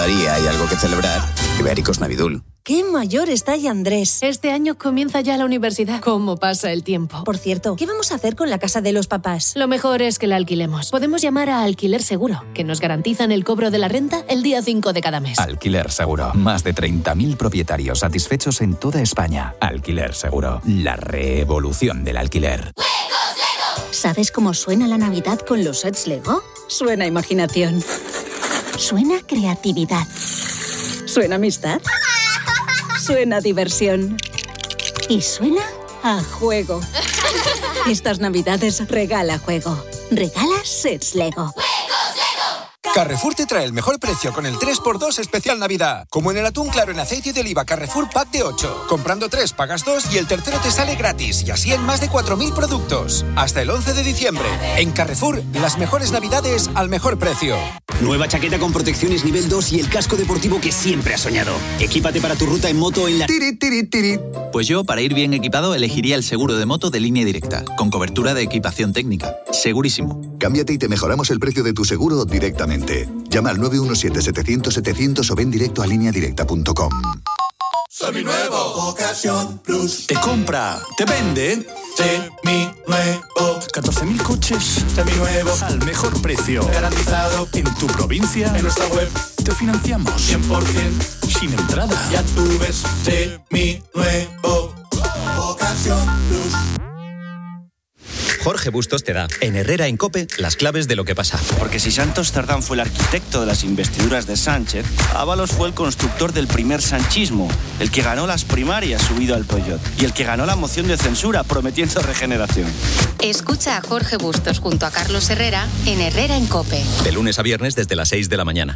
Cada día hay algo que celebrar. Ibéricos Navidul. ¡Qué mayor está ya Andrés! Este año comienza ya la universidad. ¿Cómo pasa el tiempo? Por cierto, ¿qué vamos a hacer con la casa de los papás? Lo mejor es que la alquilemos. Podemos llamar a Alquiler Seguro, que nos garantizan el cobro de la renta el día cinco de cada mes. Alquiler Seguro. Más de treinta mil propietarios satisfechos en toda España. Alquiler Seguro. La revolución del alquiler. ¿Sabes cómo suena la Navidad con los sets Lego? Suena imaginación. Suena creatividad. Suena amistad. Suena diversión. Y suena a juego. Estas Navidades regala juego. Regala sets Lego. Carrefour te trae el mejor precio con el tres por dos especial Navidad. Como en el atún claro en aceite de oliva Carrefour Pack de ocho. Comprando tres pagas dos y el tercero te sale gratis. Y así en más de cuatro mil productos. Hasta el once de diciembre. En Carrefour, las mejores Navidades al mejor precio. Nueva chaqueta con protecciones nivel dos y el casco deportivo que siempre has soñado. Equípate para tu ruta en moto en la... Tiri, tiri, tiri. Pues yo, para ir bien equipado, elegiría el seguro de moto de Línea Directa, con cobertura de equipación técnica. Segurísimo. Cámbiate y te mejoramos el precio de tu seguro directamente. Llama al nueve uno siete, setecientos, setecientos o ven directo a línea directa punto com. Seminuevo, Ocasión Plus. Te compra, te vende. Seminuevo. catorce mil coches Seminuevos al mejor precio. Garantizado en tu provincia. En nuestra web. Te financiamos cien por ciento. Sin entrada. Ya tú ves. Seminuevo. Ocasión Plus. Jorge Bustos te da, en Herrera en COPE, las claves de lo que pasa. Porque si Santos Cerdán fue el arquitecto de las investiduras de Sánchez, Ábalos fue el constructor del primer sanchismo, el que ganó las primarias subido al Pollot y el que ganó la moción de censura prometiendo regeneración. Escucha a Jorge Bustos junto a Carlos Herrera en Herrera en COPE. De lunes a viernes desde las seis de la mañana.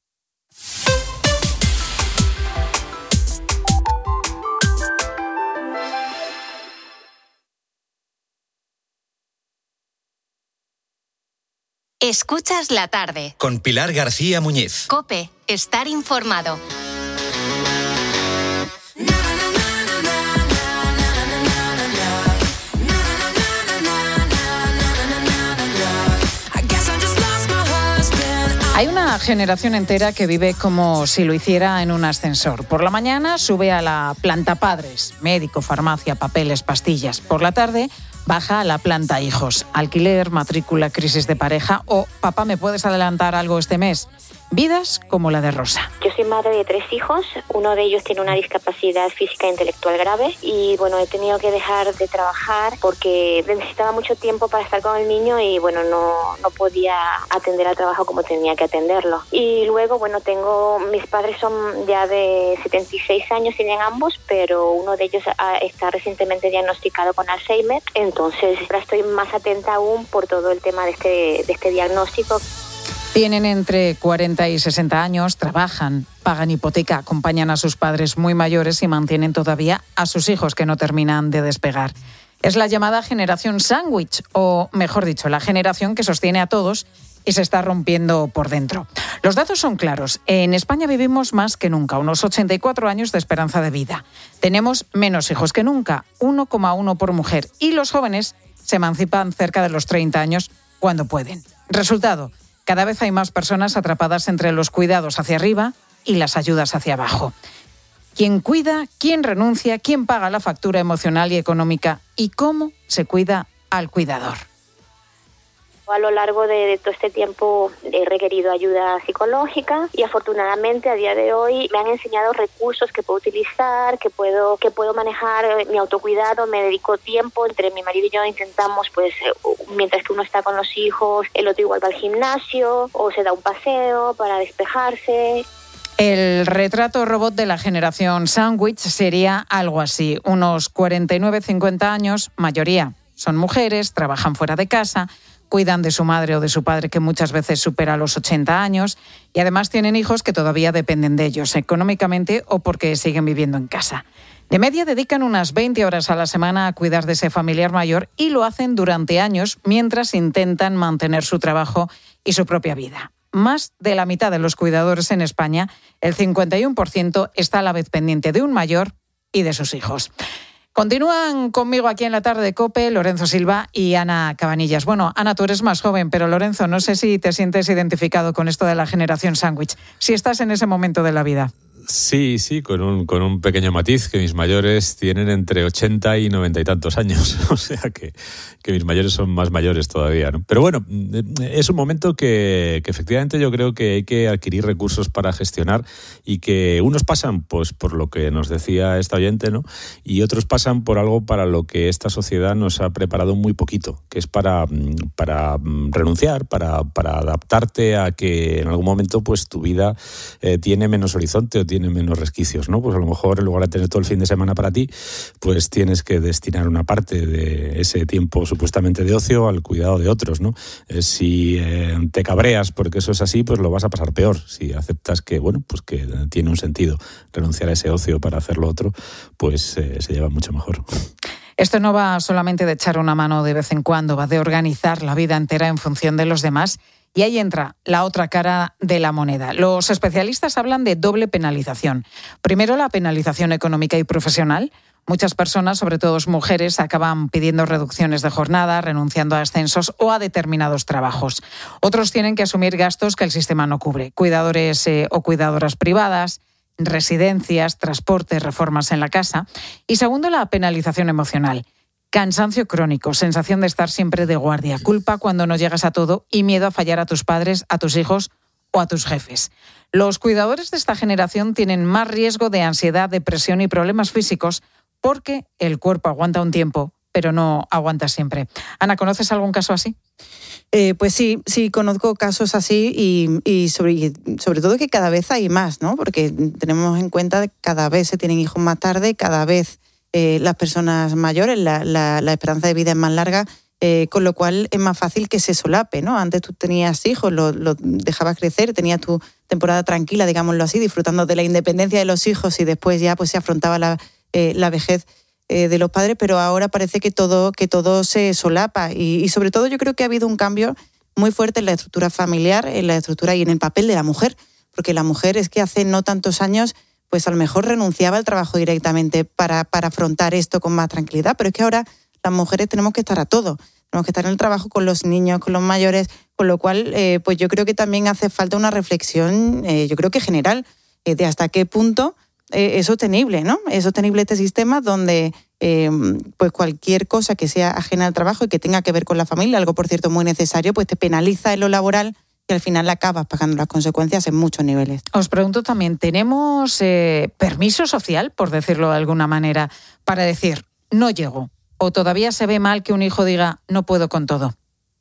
Escuchas la tarde. Con Pilar García Muñiz. COPE, estar informado. Hay una generación entera que vive como si lo hiciera en un ascensor. Por la mañana sube a la planta padres, médico, farmacia, papeles, pastillas. Por la tarde baja a la planta hijos, alquiler, matrícula, crisis de pareja o papá, ¿me puedes adelantar algo este mes? Vidas como la de Rosa. Yo soy madre de tres hijos, uno de ellos tiene una discapacidad física e intelectual grave y bueno, he tenido que dejar de trabajar porque necesitaba mucho tiempo para estar con el niño y bueno, no, no podía atender al trabajo como tenía que atenderlo. Y luego, bueno, tengo, mis padres son ya de setenta y seis años, tienen ambos, pero uno de ellos está recientemente diagnosticado con Alzheimer, entonces ahora estoy más atenta aún por todo el tema de este, de este diagnóstico. Tienen entre cuarenta y sesenta años, trabajan, pagan hipoteca, acompañan a sus padres muy mayores y mantienen todavía a sus hijos que no terminan de despegar. Es la llamada generación sándwich, o mejor dicho, la generación que sostiene a todos y se está rompiendo por dentro. Los datos son claros. En España vivimos más que nunca, unos ochenta y cuatro años de esperanza de vida. Tenemos menos hijos que nunca, uno coma uno por mujer. Y los jóvenes se emancipan cerca de los treinta años cuando pueden. Resultado: cada vez hay más personas atrapadas entre los cuidados hacia arriba y las ayudas hacia abajo. ¿Quién cuida? ¿Quién renuncia? ¿Quién paga la factura emocional y económica? ¿Y cómo se cuida al cuidador? A lo largo de, de todo este tiempo he requerido ayuda psicológica y afortunadamente a día de hoy me han enseñado recursos que puedo utilizar, que puedo que puedo manejar mi autocuidado, me dedico tiempo, entre mi marido y yo intentamos, pues mientras que uno está con los hijos, el otro igual va al gimnasio o se da un paseo para despejarse. El retrato robot de la generación sándwich sería algo así, unos cuarenta y nueve, cincuenta años, mayoría son mujeres, trabajan fuera de casa, cuidan de su madre o de su padre que muchas veces supera los ochenta años y además tienen hijos que todavía dependen de ellos económicamente o porque siguen viviendo en casa. De media dedican unas veinte horas a la semana a cuidar de ese familiar mayor y lo hacen durante años mientras intentan mantener su trabajo y su propia vida. Más de la mitad de los cuidadores en España, el cincuenta y uno por ciento, está a la vez pendiente de un mayor y de sus hijos. Continúan conmigo aquí en la tarde de COPE Lorenzo Silva y Ana Cabanillas. Bueno, Ana, tú eres más joven, pero Lorenzo, no sé si te sientes identificado con esto de la generación sándwich, si estás en ese momento de la vida. Sí, sí, con un, con un pequeño matiz, que mis mayores tienen entre ochenta y noventa y tantos años, o sea que, que mis mayores son más mayores todavía, ¿no? Pero bueno, es un momento que, que efectivamente yo creo que hay que adquirir recursos para gestionar y que unos pasan pues por lo que nos decía esta oyente, ¿no? Y otros pasan por algo para lo que esta sociedad nos ha preparado muy poquito, que es para, para renunciar, para, para adaptarte a que en algún momento pues tu vida eh, tiene menos horizonte o tiene menos resquicios, ¿no? Pues a lo mejor en lugar de tener todo el fin de semana para ti, pues tienes que destinar una parte de ese tiempo supuestamente de ocio al cuidado de otros, ¿no? Eh, si eh, te cabreas porque eso es así, pues lo vas a pasar peor. Si aceptas que, bueno, pues que tiene un sentido renunciar a ese ocio para hacerlo otro, pues eh, se lleva mucho mejor. Esto no va solamente de echar una mano de vez en cuando, va de organizar la vida entera en función de los demás. Y ahí entra la otra cara de la moneda. Los especialistas hablan de doble penalización. Primero, la penalización económica y profesional. Muchas personas, sobre todo mujeres, acaban pidiendo reducciones de jornada, renunciando a ascensos o a determinados trabajos. Otros tienen que asumir gastos que el sistema no cubre. Cuidadores eh, o cuidadoras privadas, residencias, transportes, reformas en la casa. Y segundo, la penalización emocional. Cansancio crónico, sensación de estar siempre de guardia, culpa cuando no llegas a todo y miedo a fallar a tus padres, a tus hijos o a tus jefes. Los cuidadores de esta generación tienen más riesgo de ansiedad, depresión y problemas físicos porque el cuerpo aguanta un tiempo, pero no aguanta siempre. Ana, ¿conoces algún caso así? Eh, pues sí, sí conozco casos así y, y sobre, sobre todo que cada vez hay más, ¿no? Porque tenemos en cuenta que cada vez se tienen hijos más tarde, cada vez Eh, las personas mayores, la, la, la esperanza de vida es más larga, eh, con lo cual es más fácil que se solape, ¿no? Antes tú tenías hijos, los lo dejabas crecer, tenías tu temporada tranquila, digámoslo así, disfrutando de la independencia de los hijos y después ya pues se afrontaba la, eh, la vejez eh, de los padres, pero ahora parece que todo, que todo se solapa y, y sobre todo yo creo que ha habido un cambio muy fuerte en la estructura familiar, en la estructura y en el papel de la mujer, porque la mujer es que hace no tantos años pues a lo mejor renunciaba al trabajo directamente para, para afrontar esto con más tranquilidad, pero es que ahora las mujeres tenemos que estar a todo, tenemos que estar en el trabajo con los niños, con los mayores, con lo cual eh, pues yo creo que también hace falta una reflexión, eh, yo creo que general, eh, de hasta qué punto eh, es sostenible, ¿no? Es sostenible este sistema donde eh, pues cualquier cosa que sea ajena al trabajo y que tenga que ver con la familia, algo por cierto muy necesario, pues te penaliza en lo laboral, que al final acabas pagando las consecuencias en muchos niveles. Os pregunto también, ¿tenemos eh, permiso social, por decirlo de alguna manera, para decir, no llego? ¿O todavía se ve mal que un hijo diga, no puedo con todo?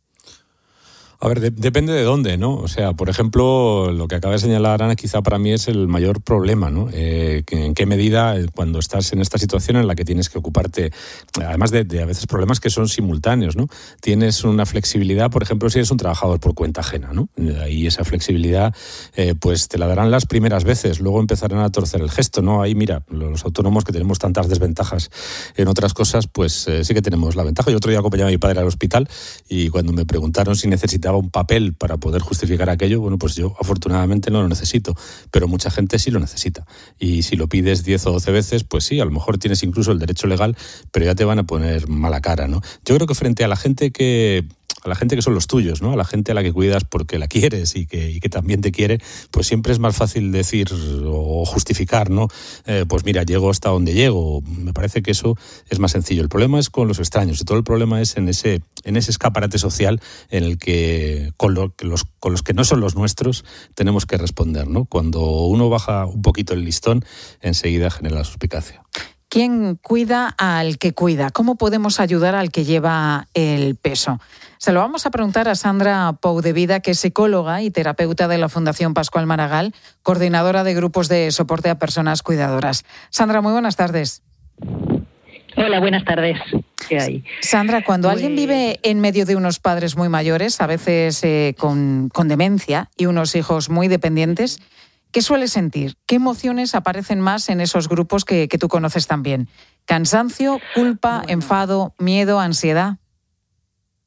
A ver, de, depende de dónde, ¿no? O sea, por ejemplo, lo que acaba de señalar Ana quizá para mí es el mayor problema, ¿no? Eh, que, en qué medida cuando estás en esta situación en la que tienes que ocuparte, además de, de a veces problemas que son simultáneos, ¿no? Tienes una flexibilidad, por ejemplo, si eres un trabajador por cuenta ajena, ¿no? Ahí esa flexibilidad, eh, pues te la darán las primeras veces, luego empezarán a torcer el gesto, ¿no? Ahí, mira, los autónomos que tenemos tantas desventajas en otras cosas, pues eh, sí que tenemos la ventaja. Yo otro día acompañaba a mi padre al hospital y cuando me preguntaron si necesitaba un papel para poder justificar aquello, bueno, pues yo afortunadamente no lo necesito, pero mucha gente sí lo necesita. Y si lo pides diez o doce veces, pues sí, a lo mejor tienes incluso el derecho legal, pero ya te van a poner mala cara, ¿no? Yo creo que frente a la gente que... a la gente que son los tuyos, ¿no? A la gente a la que cuidas porque la quieres y que, y que también te quiere, pues siempre es más fácil decir o justificar, ¿no? Eh, pues mira, llego hasta donde llego. Me parece que eso es más sencillo. El problema es con los extraños y todo el problema es en ese, en ese escaparate social en el que con, lo, que los, con los que no son los nuestros tenemos que responder, ¿no? Cuando uno baja un poquito el listón, enseguida genera la suspicacia. ¿Quién cuida al que cuida? ¿Cómo podemos ayudar al que lleva el peso? Se lo vamos a preguntar a Sandra Pou de Vida, que es psicóloga y terapeuta de la Fundación Pascual Maragall, coordinadora de grupos de soporte a personas cuidadoras. Sandra, muy buenas tardes. Hola, buenas tardes. ¿Qué hay? Sandra, cuando pues... alguien vive en medio de unos padres muy mayores, a veces eh, con, con demencia, y unos hijos muy dependientes, ¿qué suele sentir? ¿Qué emociones aparecen más en esos grupos que, que tú conoces también? ¿Cansancio, culpa, bueno. enfado, miedo, ansiedad?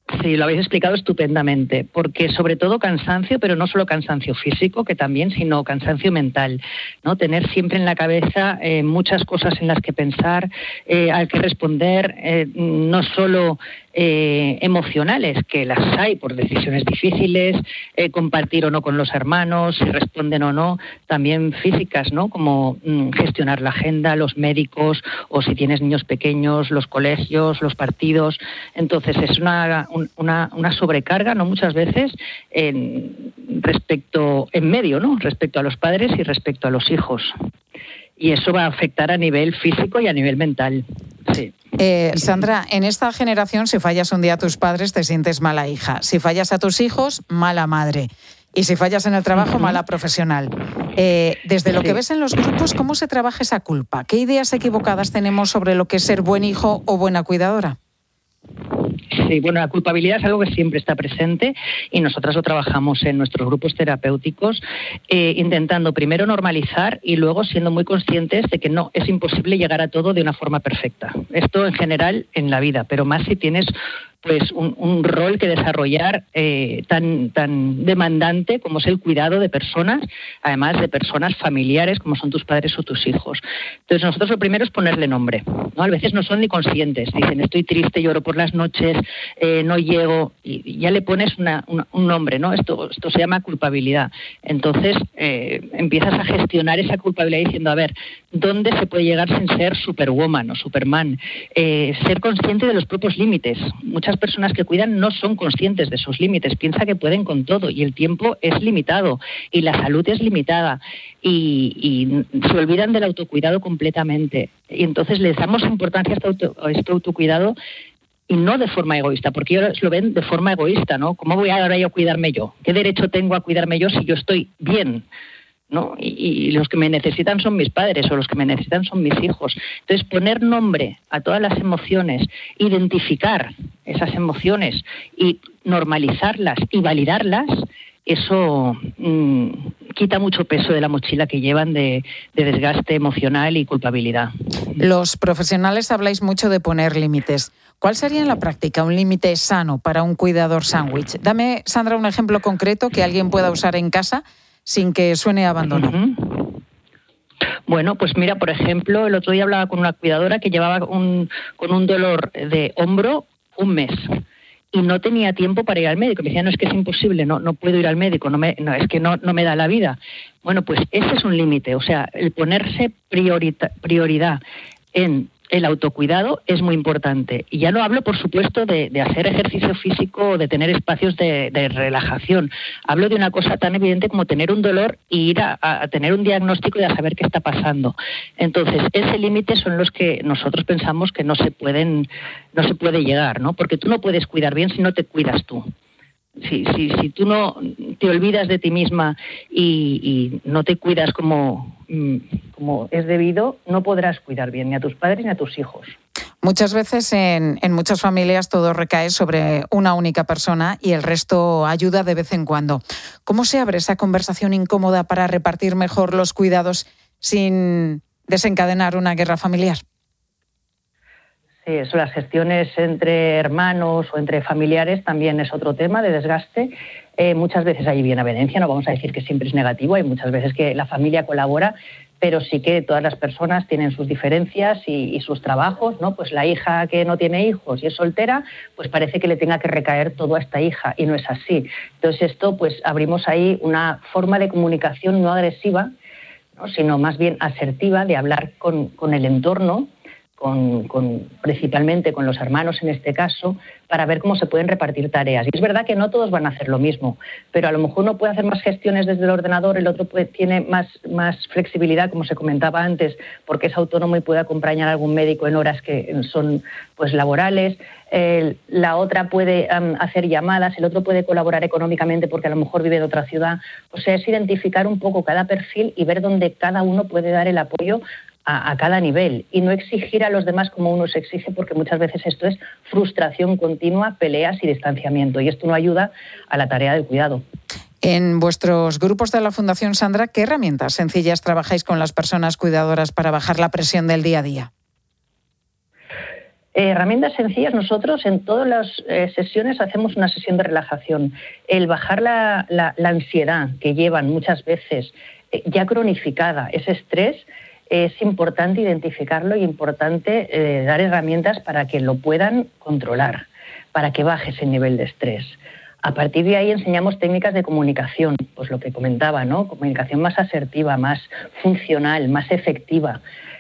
Sí, lo habéis explicado estupendamente, porque sobre todo cansancio, pero no solo cansancio físico, que también, sino cansancio mental, ¿no? Tener siempre en la cabeza eh, muchas cosas en las que pensar, eh, al que responder, eh, no solo eh, emocionales, que las hay por decisiones difíciles, eh, compartir o no con los hermanos, si responden o no, también físicas, ¿no? Como mm, gestionar la agenda, los médicos, o si tienes niños pequeños, los colegios, los partidos. Entonces es una Una, una sobrecarga, no muchas veces, en respecto en medio, ¿no? Respecto a los padres y respecto a los hijos. Y eso va a afectar a nivel físico y a nivel mental. Sí. Eh, Sandra, en esta generación, si fallas un día a tus padres, te sientes mala hija. Si fallas a tus hijos, mala madre. Y si fallas en el trabajo, uh-huh. mala profesional. Eh, desde lo sí. que ves en los grupos, ¿cómo se trabaja esa culpa? ¿Qué ideas equivocadas tenemos sobre lo que es ser buen hijo o buena cuidadora? Sí, bueno, la culpabilidad es algo que siempre está presente y nosotras lo trabajamos en nuestros grupos terapéuticos, eh, intentando primero normalizar y luego siendo muy conscientes de que no, es imposible llegar a todo de una forma perfecta. Esto en general en la vida, pero más si tienes pues un, un rol que desarrollar eh, tan, tan demandante como es el cuidado de personas, además de personas familiares como son tus padres o tus hijos. Entonces nosotros lo primero es ponerle nombre, ¿no? A veces no son ni conscientes, dicen estoy triste, lloro por las noches, eh, no llego, y ya le pones una, una, un nombre, ¿no? Esto, esto se llama culpabilidad. Entonces eh, empiezas a gestionar esa culpabilidad diciendo, a ver, ¿dónde se puede llegar sin ser superwoman o superman? Eh, ser consciente de los propios límites. Muchas personas que cuidan no son conscientes de esos límites, piensa que pueden con todo y el tiempo es limitado y la salud es limitada y, y se olvidan del autocuidado completamente y entonces les damos importancia a este, auto, a este autocuidado y no de forma egoísta, porque ellos lo ven de forma egoísta, ¿no? ¿Cómo voy ahora yo a cuidarme yo? ¿Qué derecho tengo a cuidarme yo si yo estoy bien? ¿No? Y, y los que me necesitan son mis padres o los que me necesitan son mis hijos. Entonces, poner nombre a todas las emociones, identificar esas emociones y normalizarlas y validarlas, eso mmm, quita mucho peso de la mochila que llevan de, de desgaste emocional y culpabilidad. Los profesionales habláis mucho de poner límites. ¿Cuál sería en la práctica un límite sano para un cuidador sándwich? Dame, Sandra, un ejemplo concreto que alguien pueda usar en casa sin que suene a abandono. Uh-huh. Bueno, pues mira, por ejemplo, el otro día hablaba con una cuidadora que llevaba un, con un dolor de hombro un mes y no tenía tiempo para ir al médico. Me decía, no, es que es imposible, no, no puedo ir al médico, no me, no, es que no, no me da la vida. Bueno, pues ese es un límite, o sea, el ponerse priorita, prioridad en el autocuidado es muy importante. Y ya no hablo, por supuesto, de, de hacer ejercicio físico o de tener espacios de, de relajación. Hablo de una cosa tan evidente como tener un dolor y ir a, a tener un diagnóstico y a saber qué está pasando. Entonces, ese límite son los que nosotros pensamos que no se pueden, no se puede llegar, ¿no? Porque tú no puedes cuidar bien si no te cuidas tú. Si, si, si tú no te olvidas de ti misma y, y no te cuidas como, como es debido, no podrás cuidar bien ni a tus padres ni a tus hijos. Muchas veces en, en muchas familias todo recae sobre una única persona y el resto ayuda de vez en cuando. ¿Cómo se abre esa conversación incómoda para repartir mejor los cuidados sin desencadenar una guerra familiar? Sí, eso, las gestiones entre hermanos o entre familiares también es otro tema de desgaste. Eh, muchas veces hay bienavenencia, no vamos a decir que siempre es negativo, hay muchas veces que la familia colabora, pero sí que todas las personas tienen sus diferencias y, y sus trabajos, ¿no? Pues la hija que no tiene hijos y es soltera, pues parece que le tenga que recaer todo a esta hija y no es así. Entonces esto, pues abrimos ahí una forma de comunicación no agresiva, ¿no? Sino más bien asertiva, de hablar con, con el entorno, Con, con, principalmente con los hermanos en este caso, para ver cómo se pueden repartir tareas. Y es verdad que no todos van a hacer lo mismo, pero a lo mejor uno puede hacer más gestiones desde el ordenador, el otro puede, tiene más, más flexibilidad, como se comentaba antes, porque es autónomo y puede acompañar a algún médico en horas que son pues laborales. Eh, la otra puede um, hacer llamadas, el otro puede colaborar económicamente porque a lo mejor vive en otra ciudad. O sea, es identificar un poco cada perfil y ver dónde cada uno puede dar el apoyo A, a cada nivel y no exigir a los demás como uno se exige, porque muchas veces esto es frustración continua, peleas y distanciamiento, y esto no ayuda a la tarea del cuidado. En vuestros grupos de la Fundación, Sandra, ¿qué herramientas sencillas trabajáis con las personas cuidadoras para bajar la presión del día a día? Eh, herramientas sencillas, nosotros en todas las eh, sesiones hacemos una sesión de relajación. El bajar la, la, la ansiedad que llevan muchas veces eh, ya cronificada, ese estrés, eh, es importante identificarlo y importante eh, dar herramientas para que lo puedan controlar, para que baje ese nivel de estrés. A partir de ahí enseñamos técnicas de comunicación, pues lo que comentaba, ¿no? Comunicación más asertiva, más funcional, más efectiva.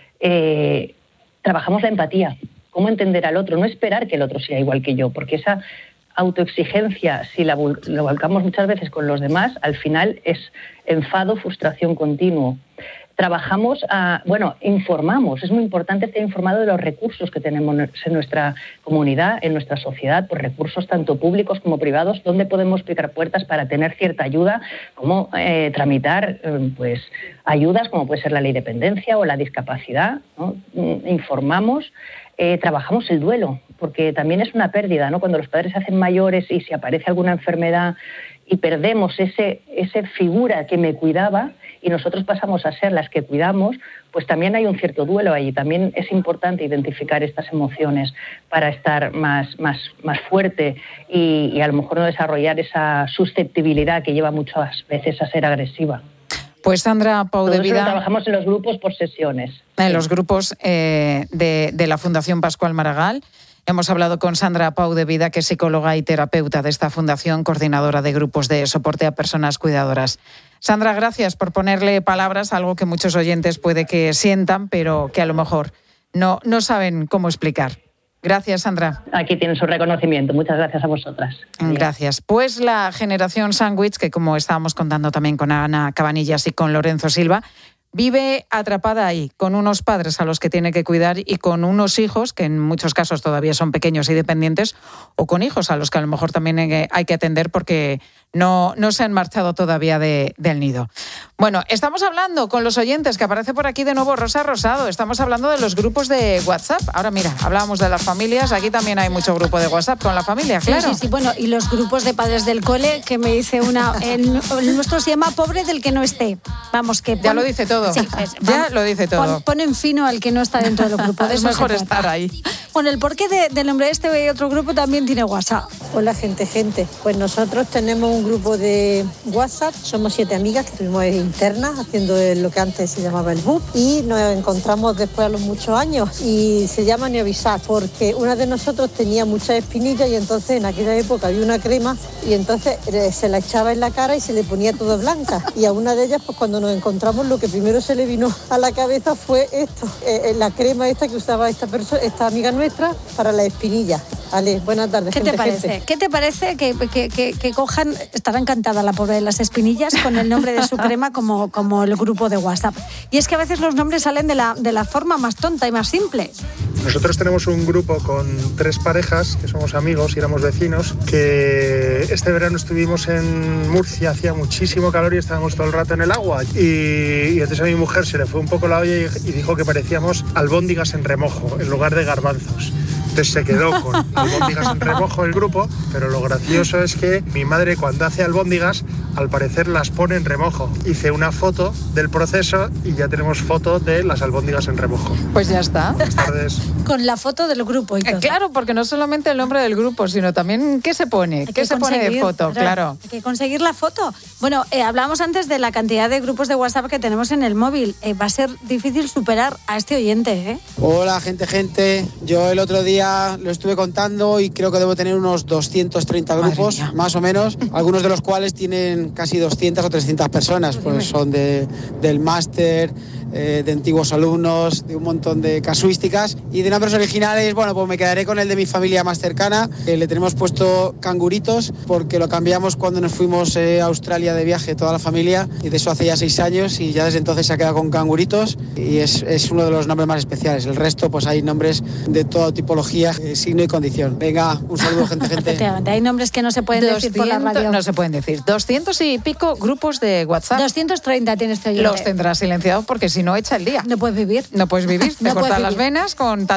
Eh, trabajamos la empatía. Cómo entender al otro, no esperar que el otro sea igual que yo, porque esa autoexigencia, si la lo volcamos muchas veces con los demás, al final es enfado, frustración continuo. Trabajamos, a, bueno, informamos, es muy importante estar informado de los recursos que tenemos en nuestra comunidad, en nuestra sociedad, pues recursos tanto públicos como privados, donde podemos picar puertas para tener cierta ayuda, como eh, tramitar eh, pues ayudas, como puede ser la ley de dependencia o la discapacidad, ¿no? Informamos. Eh, trabajamos el duelo, porque también es una pérdida, ¿no? Cuando los padres se hacen mayores y si aparece alguna enfermedad y perdemos ese, ese figura que me cuidaba y nosotros pasamos a ser las que cuidamos, pues también hay un cierto duelo ahí. También es importante identificar estas emociones para estar más, más, más fuerte y, y a lo mejor no desarrollar esa susceptibilidad que lleva muchas veces a ser agresiva. Pues Sandra Pau de Vida. Trabajamos en los grupos por sesiones. En sí. los grupos eh, de, de la Fundación Pascual Maragall. Hemos hablado con Sandra Pau de Vida, que es psicóloga y terapeuta de esta fundación, coordinadora de grupos de soporte a personas cuidadoras. Sandra, gracias por ponerle palabras a algo que muchos oyentes puede que sientan, pero que a lo mejor no, no saben cómo explicar. Gracias, Sandra. Aquí tienen su reconocimiento. Muchas gracias a vosotras. Gracias. Pues la generación sándwich, que como estábamos contando también con Ana Cabanillas y con Lorenzo Silva, vive atrapada ahí, con unos padres a los que tiene que cuidar y con unos hijos, que en muchos casos todavía son pequeños y dependientes, o con hijos a los que a lo mejor también hay que atender porque no, no se han marchado todavía de, del nido. Bueno, estamos hablando con los oyentes, que aparece por aquí de nuevo Rosa Rosado, estamos hablando de los grupos de WhatsApp. Ahora mira, hablábamos de las familias, aquí también hay mucho grupo de WhatsApp con la familia, claro. Sí, sí, sí, bueno, y los grupos de padres del cole, que me dice una, el, el nuestro se llama Pobre del que no esté. Vamos, que pon, ya lo dice todo. Sí, pues, ya pon, lo dice todo. Pon, ponen fino al que no está dentro del grupo. De es mejor estar ahí. Bueno, el porqué de, del nombre de este otro grupo también tiene WhatsApp. Hola, gente, gente. Pues nosotros tenemos un grupo de WhatsApp, somos siete amigas que estuvimos internas haciendo lo que antes se llamaba el B U P y nos encontramos después a los muchos años y se llama Neovisat porque una de nosotros tenía muchas espinillas y entonces en aquella época había una crema y entonces se la echaba en la cara y se le ponía toda blanca y a una de ellas pues cuando nos encontramos lo que primero se le vino a la cabeza fue esto, eh, la crema esta que usaba esta persona, esta amiga nuestra para las espinillas. Vale, buenas tardes. ¿Qué gente, te parece? gente. ¿Qué te parece que, que, que, que cojan, estará encantada la pobre de las espinillas con el nombre de su crema como, como el grupo de WhatsApp? Y es que a veces los nombres salen de la, de la forma más tonta y más simple. Nosotros tenemos un grupo con tres parejas que somos amigos y éramos vecinos que este verano estuvimos en Murcia, hacía muchísimo calor y estábamos todo el rato en el agua y, y entonces a mi mujer se le fue un poco la olla y, y dijo que parecíamos albóndigas en remojo en lugar de garbanzos. Entonces se quedó con albóndigas en remojo el grupo, pero lo gracioso es que mi madre cuando hace albóndigas, al parecer las pone en remojo. Hice una foto del proceso y ya tenemos foto de las albóndigas en remojo. Pues ya está. Buenas tardes. Con la foto del grupo y todo. Eh, claro, porque no solamente el nombre del grupo, sino también qué se pone, qué se pone de foto, claro. Hay que conseguir la foto. Bueno, eh, hablábamos antes de la cantidad de grupos de WhatsApp que tenemos en el móvil. Eh, va a ser difícil superar a este oyente, ¿eh? Hola, gente, gente. Yo el otro día lo estuve contando y creo que debo tener unos doscientos treinta grupos, más o menos, algunos de los cuales tienen casi doscientas o trescientas personas, pues son de, del máster, eh, de antiguos alumnos, de un montón de casuísticas y de nombres originales. Bueno, pues me quedaré con el de mi familia más cercana, que le tenemos puesto Canguritos porque lo cambiamos cuando nos fuimos eh, a Australia de viaje toda la familia y de eso hace ya seis años y ya desde entonces se ha quedado con Canguritos y es, es uno de los nombres más especiales. El resto pues hay nombres de toda tipología, eh, signo y condición. Venga, un saludo, gente, gente. Efectivamente, hay nombres que no se pueden decir por la radio. No se pueden decir. doscientos y pico grupos de WhatsApp. doscientos treinta tiene este oyente. Los tendrás silenciados porque si no echa el día. No puedes vivir. No puedes vivir. Te no cortan puedes las vivir. venas con tanto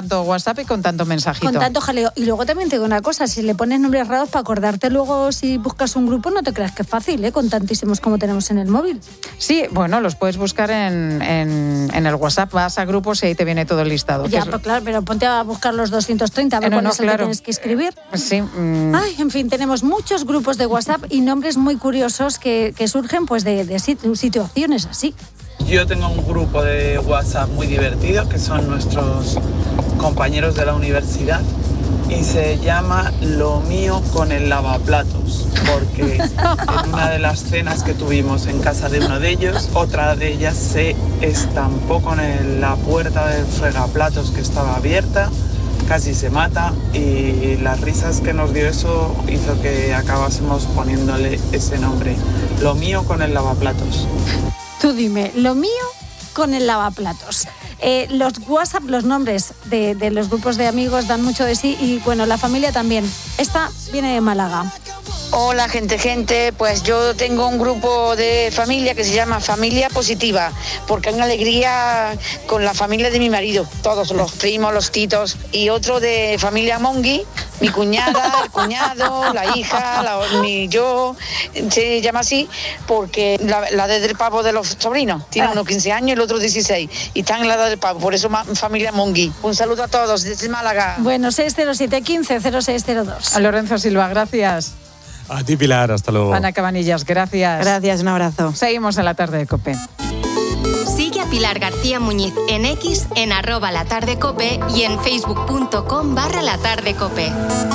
tanto WhatsApp y con tanto mensajito. Con tanto jaleo. Y luego también te digo una cosa, si le pones nombres raros para acordarte luego si buscas un grupo, no te creas que es fácil, ¿eh? Con tantísimos como tenemos en el móvil. Sí, bueno, los puedes buscar en, en, en el WhatsApp, vas a grupos y ahí te viene todo el listado. Ya, es... pues claro, pero ponte a buscar los doscientos treinta, a ver eh, no, cuál no, es el claro. que tienes que escribir. Sí. Mm. Ay, en fin, tenemos muchos grupos de WhatsApp y nombres muy curiosos que, que surgen pues de, de situaciones así. Yo tengo un grupo de WhatsApp muy divertido que son nuestros compañeros de la universidad y se llama Lo mío con el lavaplatos, porque en una de las cenas que tuvimos en casa de uno de ellos, otra de ellas se estampó con el, la puerta del fregaplatos que estaba abierta, casi se mata, y las risas que nos dio eso hizo que acabásemos poniéndole ese nombre, Lo mío con el lavaplatos. Tú dime, lo mío con el lavaplatos. Eh, los WhatsApp, los nombres de, de los grupos de amigos dan mucho de sí y bueno, la familia también. Esta viene de Málaga. Hola gente, gente, pues yo tengo un grupo de familia que se llama Familia Positiva, porque hay una alegría con la familia de mi marido, todos los primos, los titos, y otro de Familia Mongi, mi cuñada, el cuñado, la hija, la, mi, yo, se llama así porque la, la edad del pavo de los sobrinos, tiene unos quince años y el otro dieciséis, y están en la edad del pavo, por eso ma, Familia Mongi. Un saludo a todos desde Málaga. Bueno, seis cero siete, quince, cero seis cero dos. A Lorenzo Silva, gracias. A ti, Pilar, hasta luego. Ana Cabanillas, gracias. Gracias, un abrazo. Seguimos en la tarde de COPE. Sigue a Pilar García Muñiz en X, en arroba la tarde cope y en facebook.com barra la tarde cope.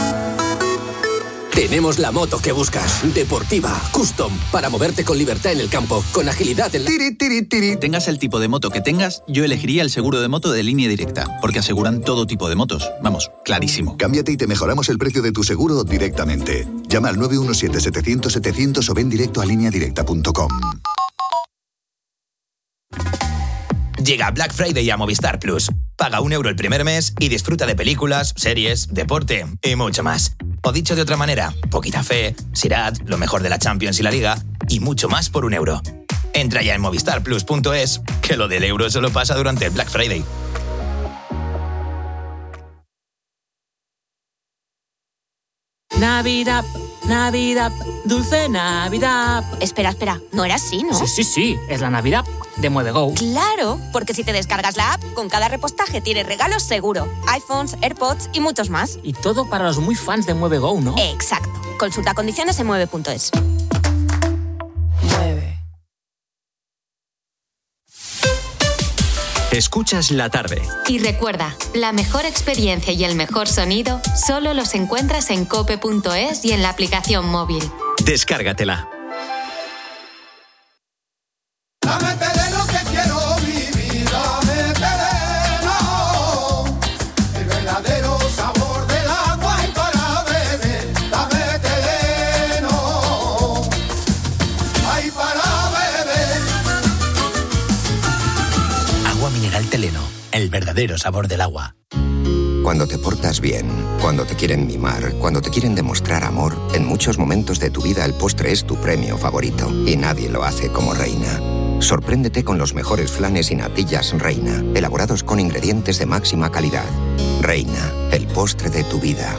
Tenemos la moto que buscas, deportiva, custom, para moverte con libertad en el campo, con agilidad en la... Tiri, tiri, tiri. Tengas el tipo de moto que tengas, yo elegiría el seguro de moto de Línea Directa, porque aseguran todo tipo de motos. Vamos, clarísimo. Cámbiate y te mejoramos el precio de tu seguro directamente. Llama al nueve uno siete, setecientos, setecientos o ven directo a línea directa punto com. Llega Black Friday a Movistar Plus. Paga un euro el primer mes y disfruta de películas, series, deporte y mucho más. O dicho de otra manera, poquita fe, Sirat, lo mejor de la Champions y la Liga y mucho más por un euro. Entra ya en movistar plus punto es, que lo del euro solo pasa durante el Black Friday. Navidad, Navidad, dulce Navidad. Espera, espera, no era así, ¿no? Sí, sí, sí, es la Navidad de MueveGo. Claro, porque si te descargas la app, con cada repostaje tienes regalos seguro. iPhones, AirPods y muchos más. Y todo para los muy fans de MueveGo, ¿no? Exacto. Consulta condiciones en mueve punto es. Mueve. Escuchas la tarde. Y recuerda, la mejor experiencia y el mejor sonido solo los encuentras en cope punto es y en la aplicación móvil. Descárgatela. Dame terreno que quiero vivir, dame terreno, el verdadero sabor del agua y para beber, dame terreno, ay para beber. Agua mineral Teleno, el verdadero sabor del agua. Cuando te portas bien, cuando te quieren mimar, cuando te quieren demostrar amor, en muchos momentos de tu vida el postre es tu premio favorito y nadie lo hace como Reina. Sorpréndete con los mejores flanes y natillas Reina, elaborados con ingredientes de máxima calidad. Reina, el postre de tu vida.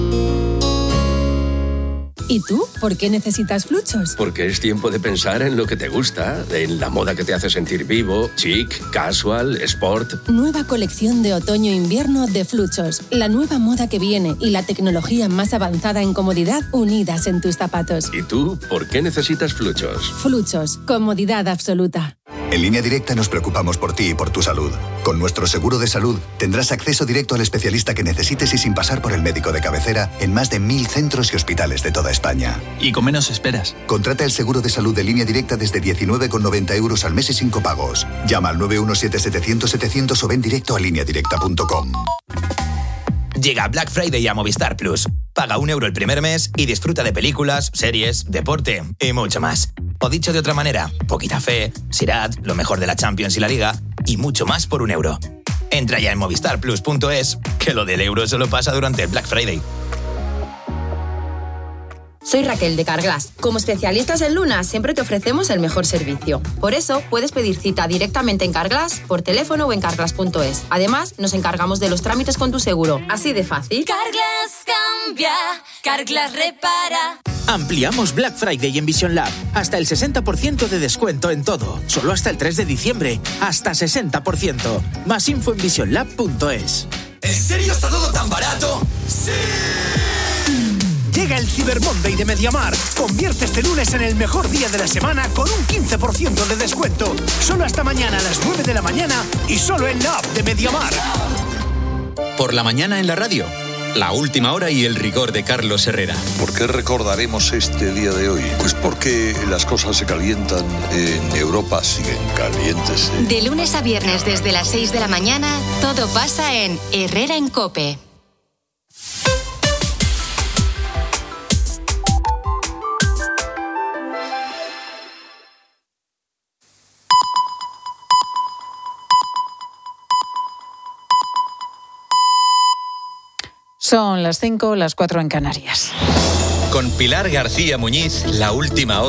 ¿Y tú? ¿Por qué necesitas Fluchos? Porque es tiempo de pensar en lo que te gusta, en la moda que te hace sentir vivo, chic, casual, sport. Nueva colección de otoño-invierno de Fluchos. La nueva moda que viene y la tecnología más avanzada en comodidad unidas en tus zapatos. ¿Y tú? ¿Por qué necesitas Fluchos? Fluchos. Comodidad absoluta. En Línea Directa nos preocupamos por ti y por tu salud. Con nuestro seguro de salud tendrás acceso directo al especialista que necesites y sin pasar por el médico de cabecera en más de mil centros y hospitales de toda España. Y con menos esperas. Contrata el seguro de salud de Línea Directa desde diecinueve con noventa euros al mes y sin copagos. Llama al nueve uno siete, setecientos, setecientos o ven directo a línea directa punto com. Llega Black Friday a Movistar Plus. Paga un euro el primer mes y disfruta de películas, series, deporte y mucho más. O dicho de otra manera, poquita fe, Sirat, lo mejor de la Champions y la Liga y mucho más por un euro. Entra ya en movistar plus punto es, que lo del euro solo pasa durante el Black Friday. Soy Raquel de Carglass. Como especialistas en Luna, siempre te ofrecemos el mejor servicio. Por eso, puedes pedir cita directamente en Carglass, por teléfono o en carglass punto es. Además, nos encargamos de los trámites con tu seguro. Así de fácil. Carglass cambia, Carglass repara. Ampliamos Black Friday en Vision Lab. Hasta el sesenta por ciento de descuento en todo. Solo hasta el tres de diciembre. Hasta sesenta por ciento. Más info en vision lab punto es. ¿En serio está todo tan barato? ¡Sí! Llega el Cyber Monday de MediaMar. Convierte este lunes en el mejor día de la semana con un quince por ciento de descuento. Solo hasta mañana a las nueve de la mañana y solo en la app de MediaMar. Por la mañana en la radio. La última hora y el rigor de Carlos Herrera. ¿Por qué recordaremos este día de hoy? Pues porque las cosas se calientan en Europa, siguen calientes. ¿eh? De lunes a viernes desde las seis de la mañana, todo pasa en Herrera en COPE. Son las cinco, las cuatro en Canarias. Con Pilar García Muñiz, la última hora.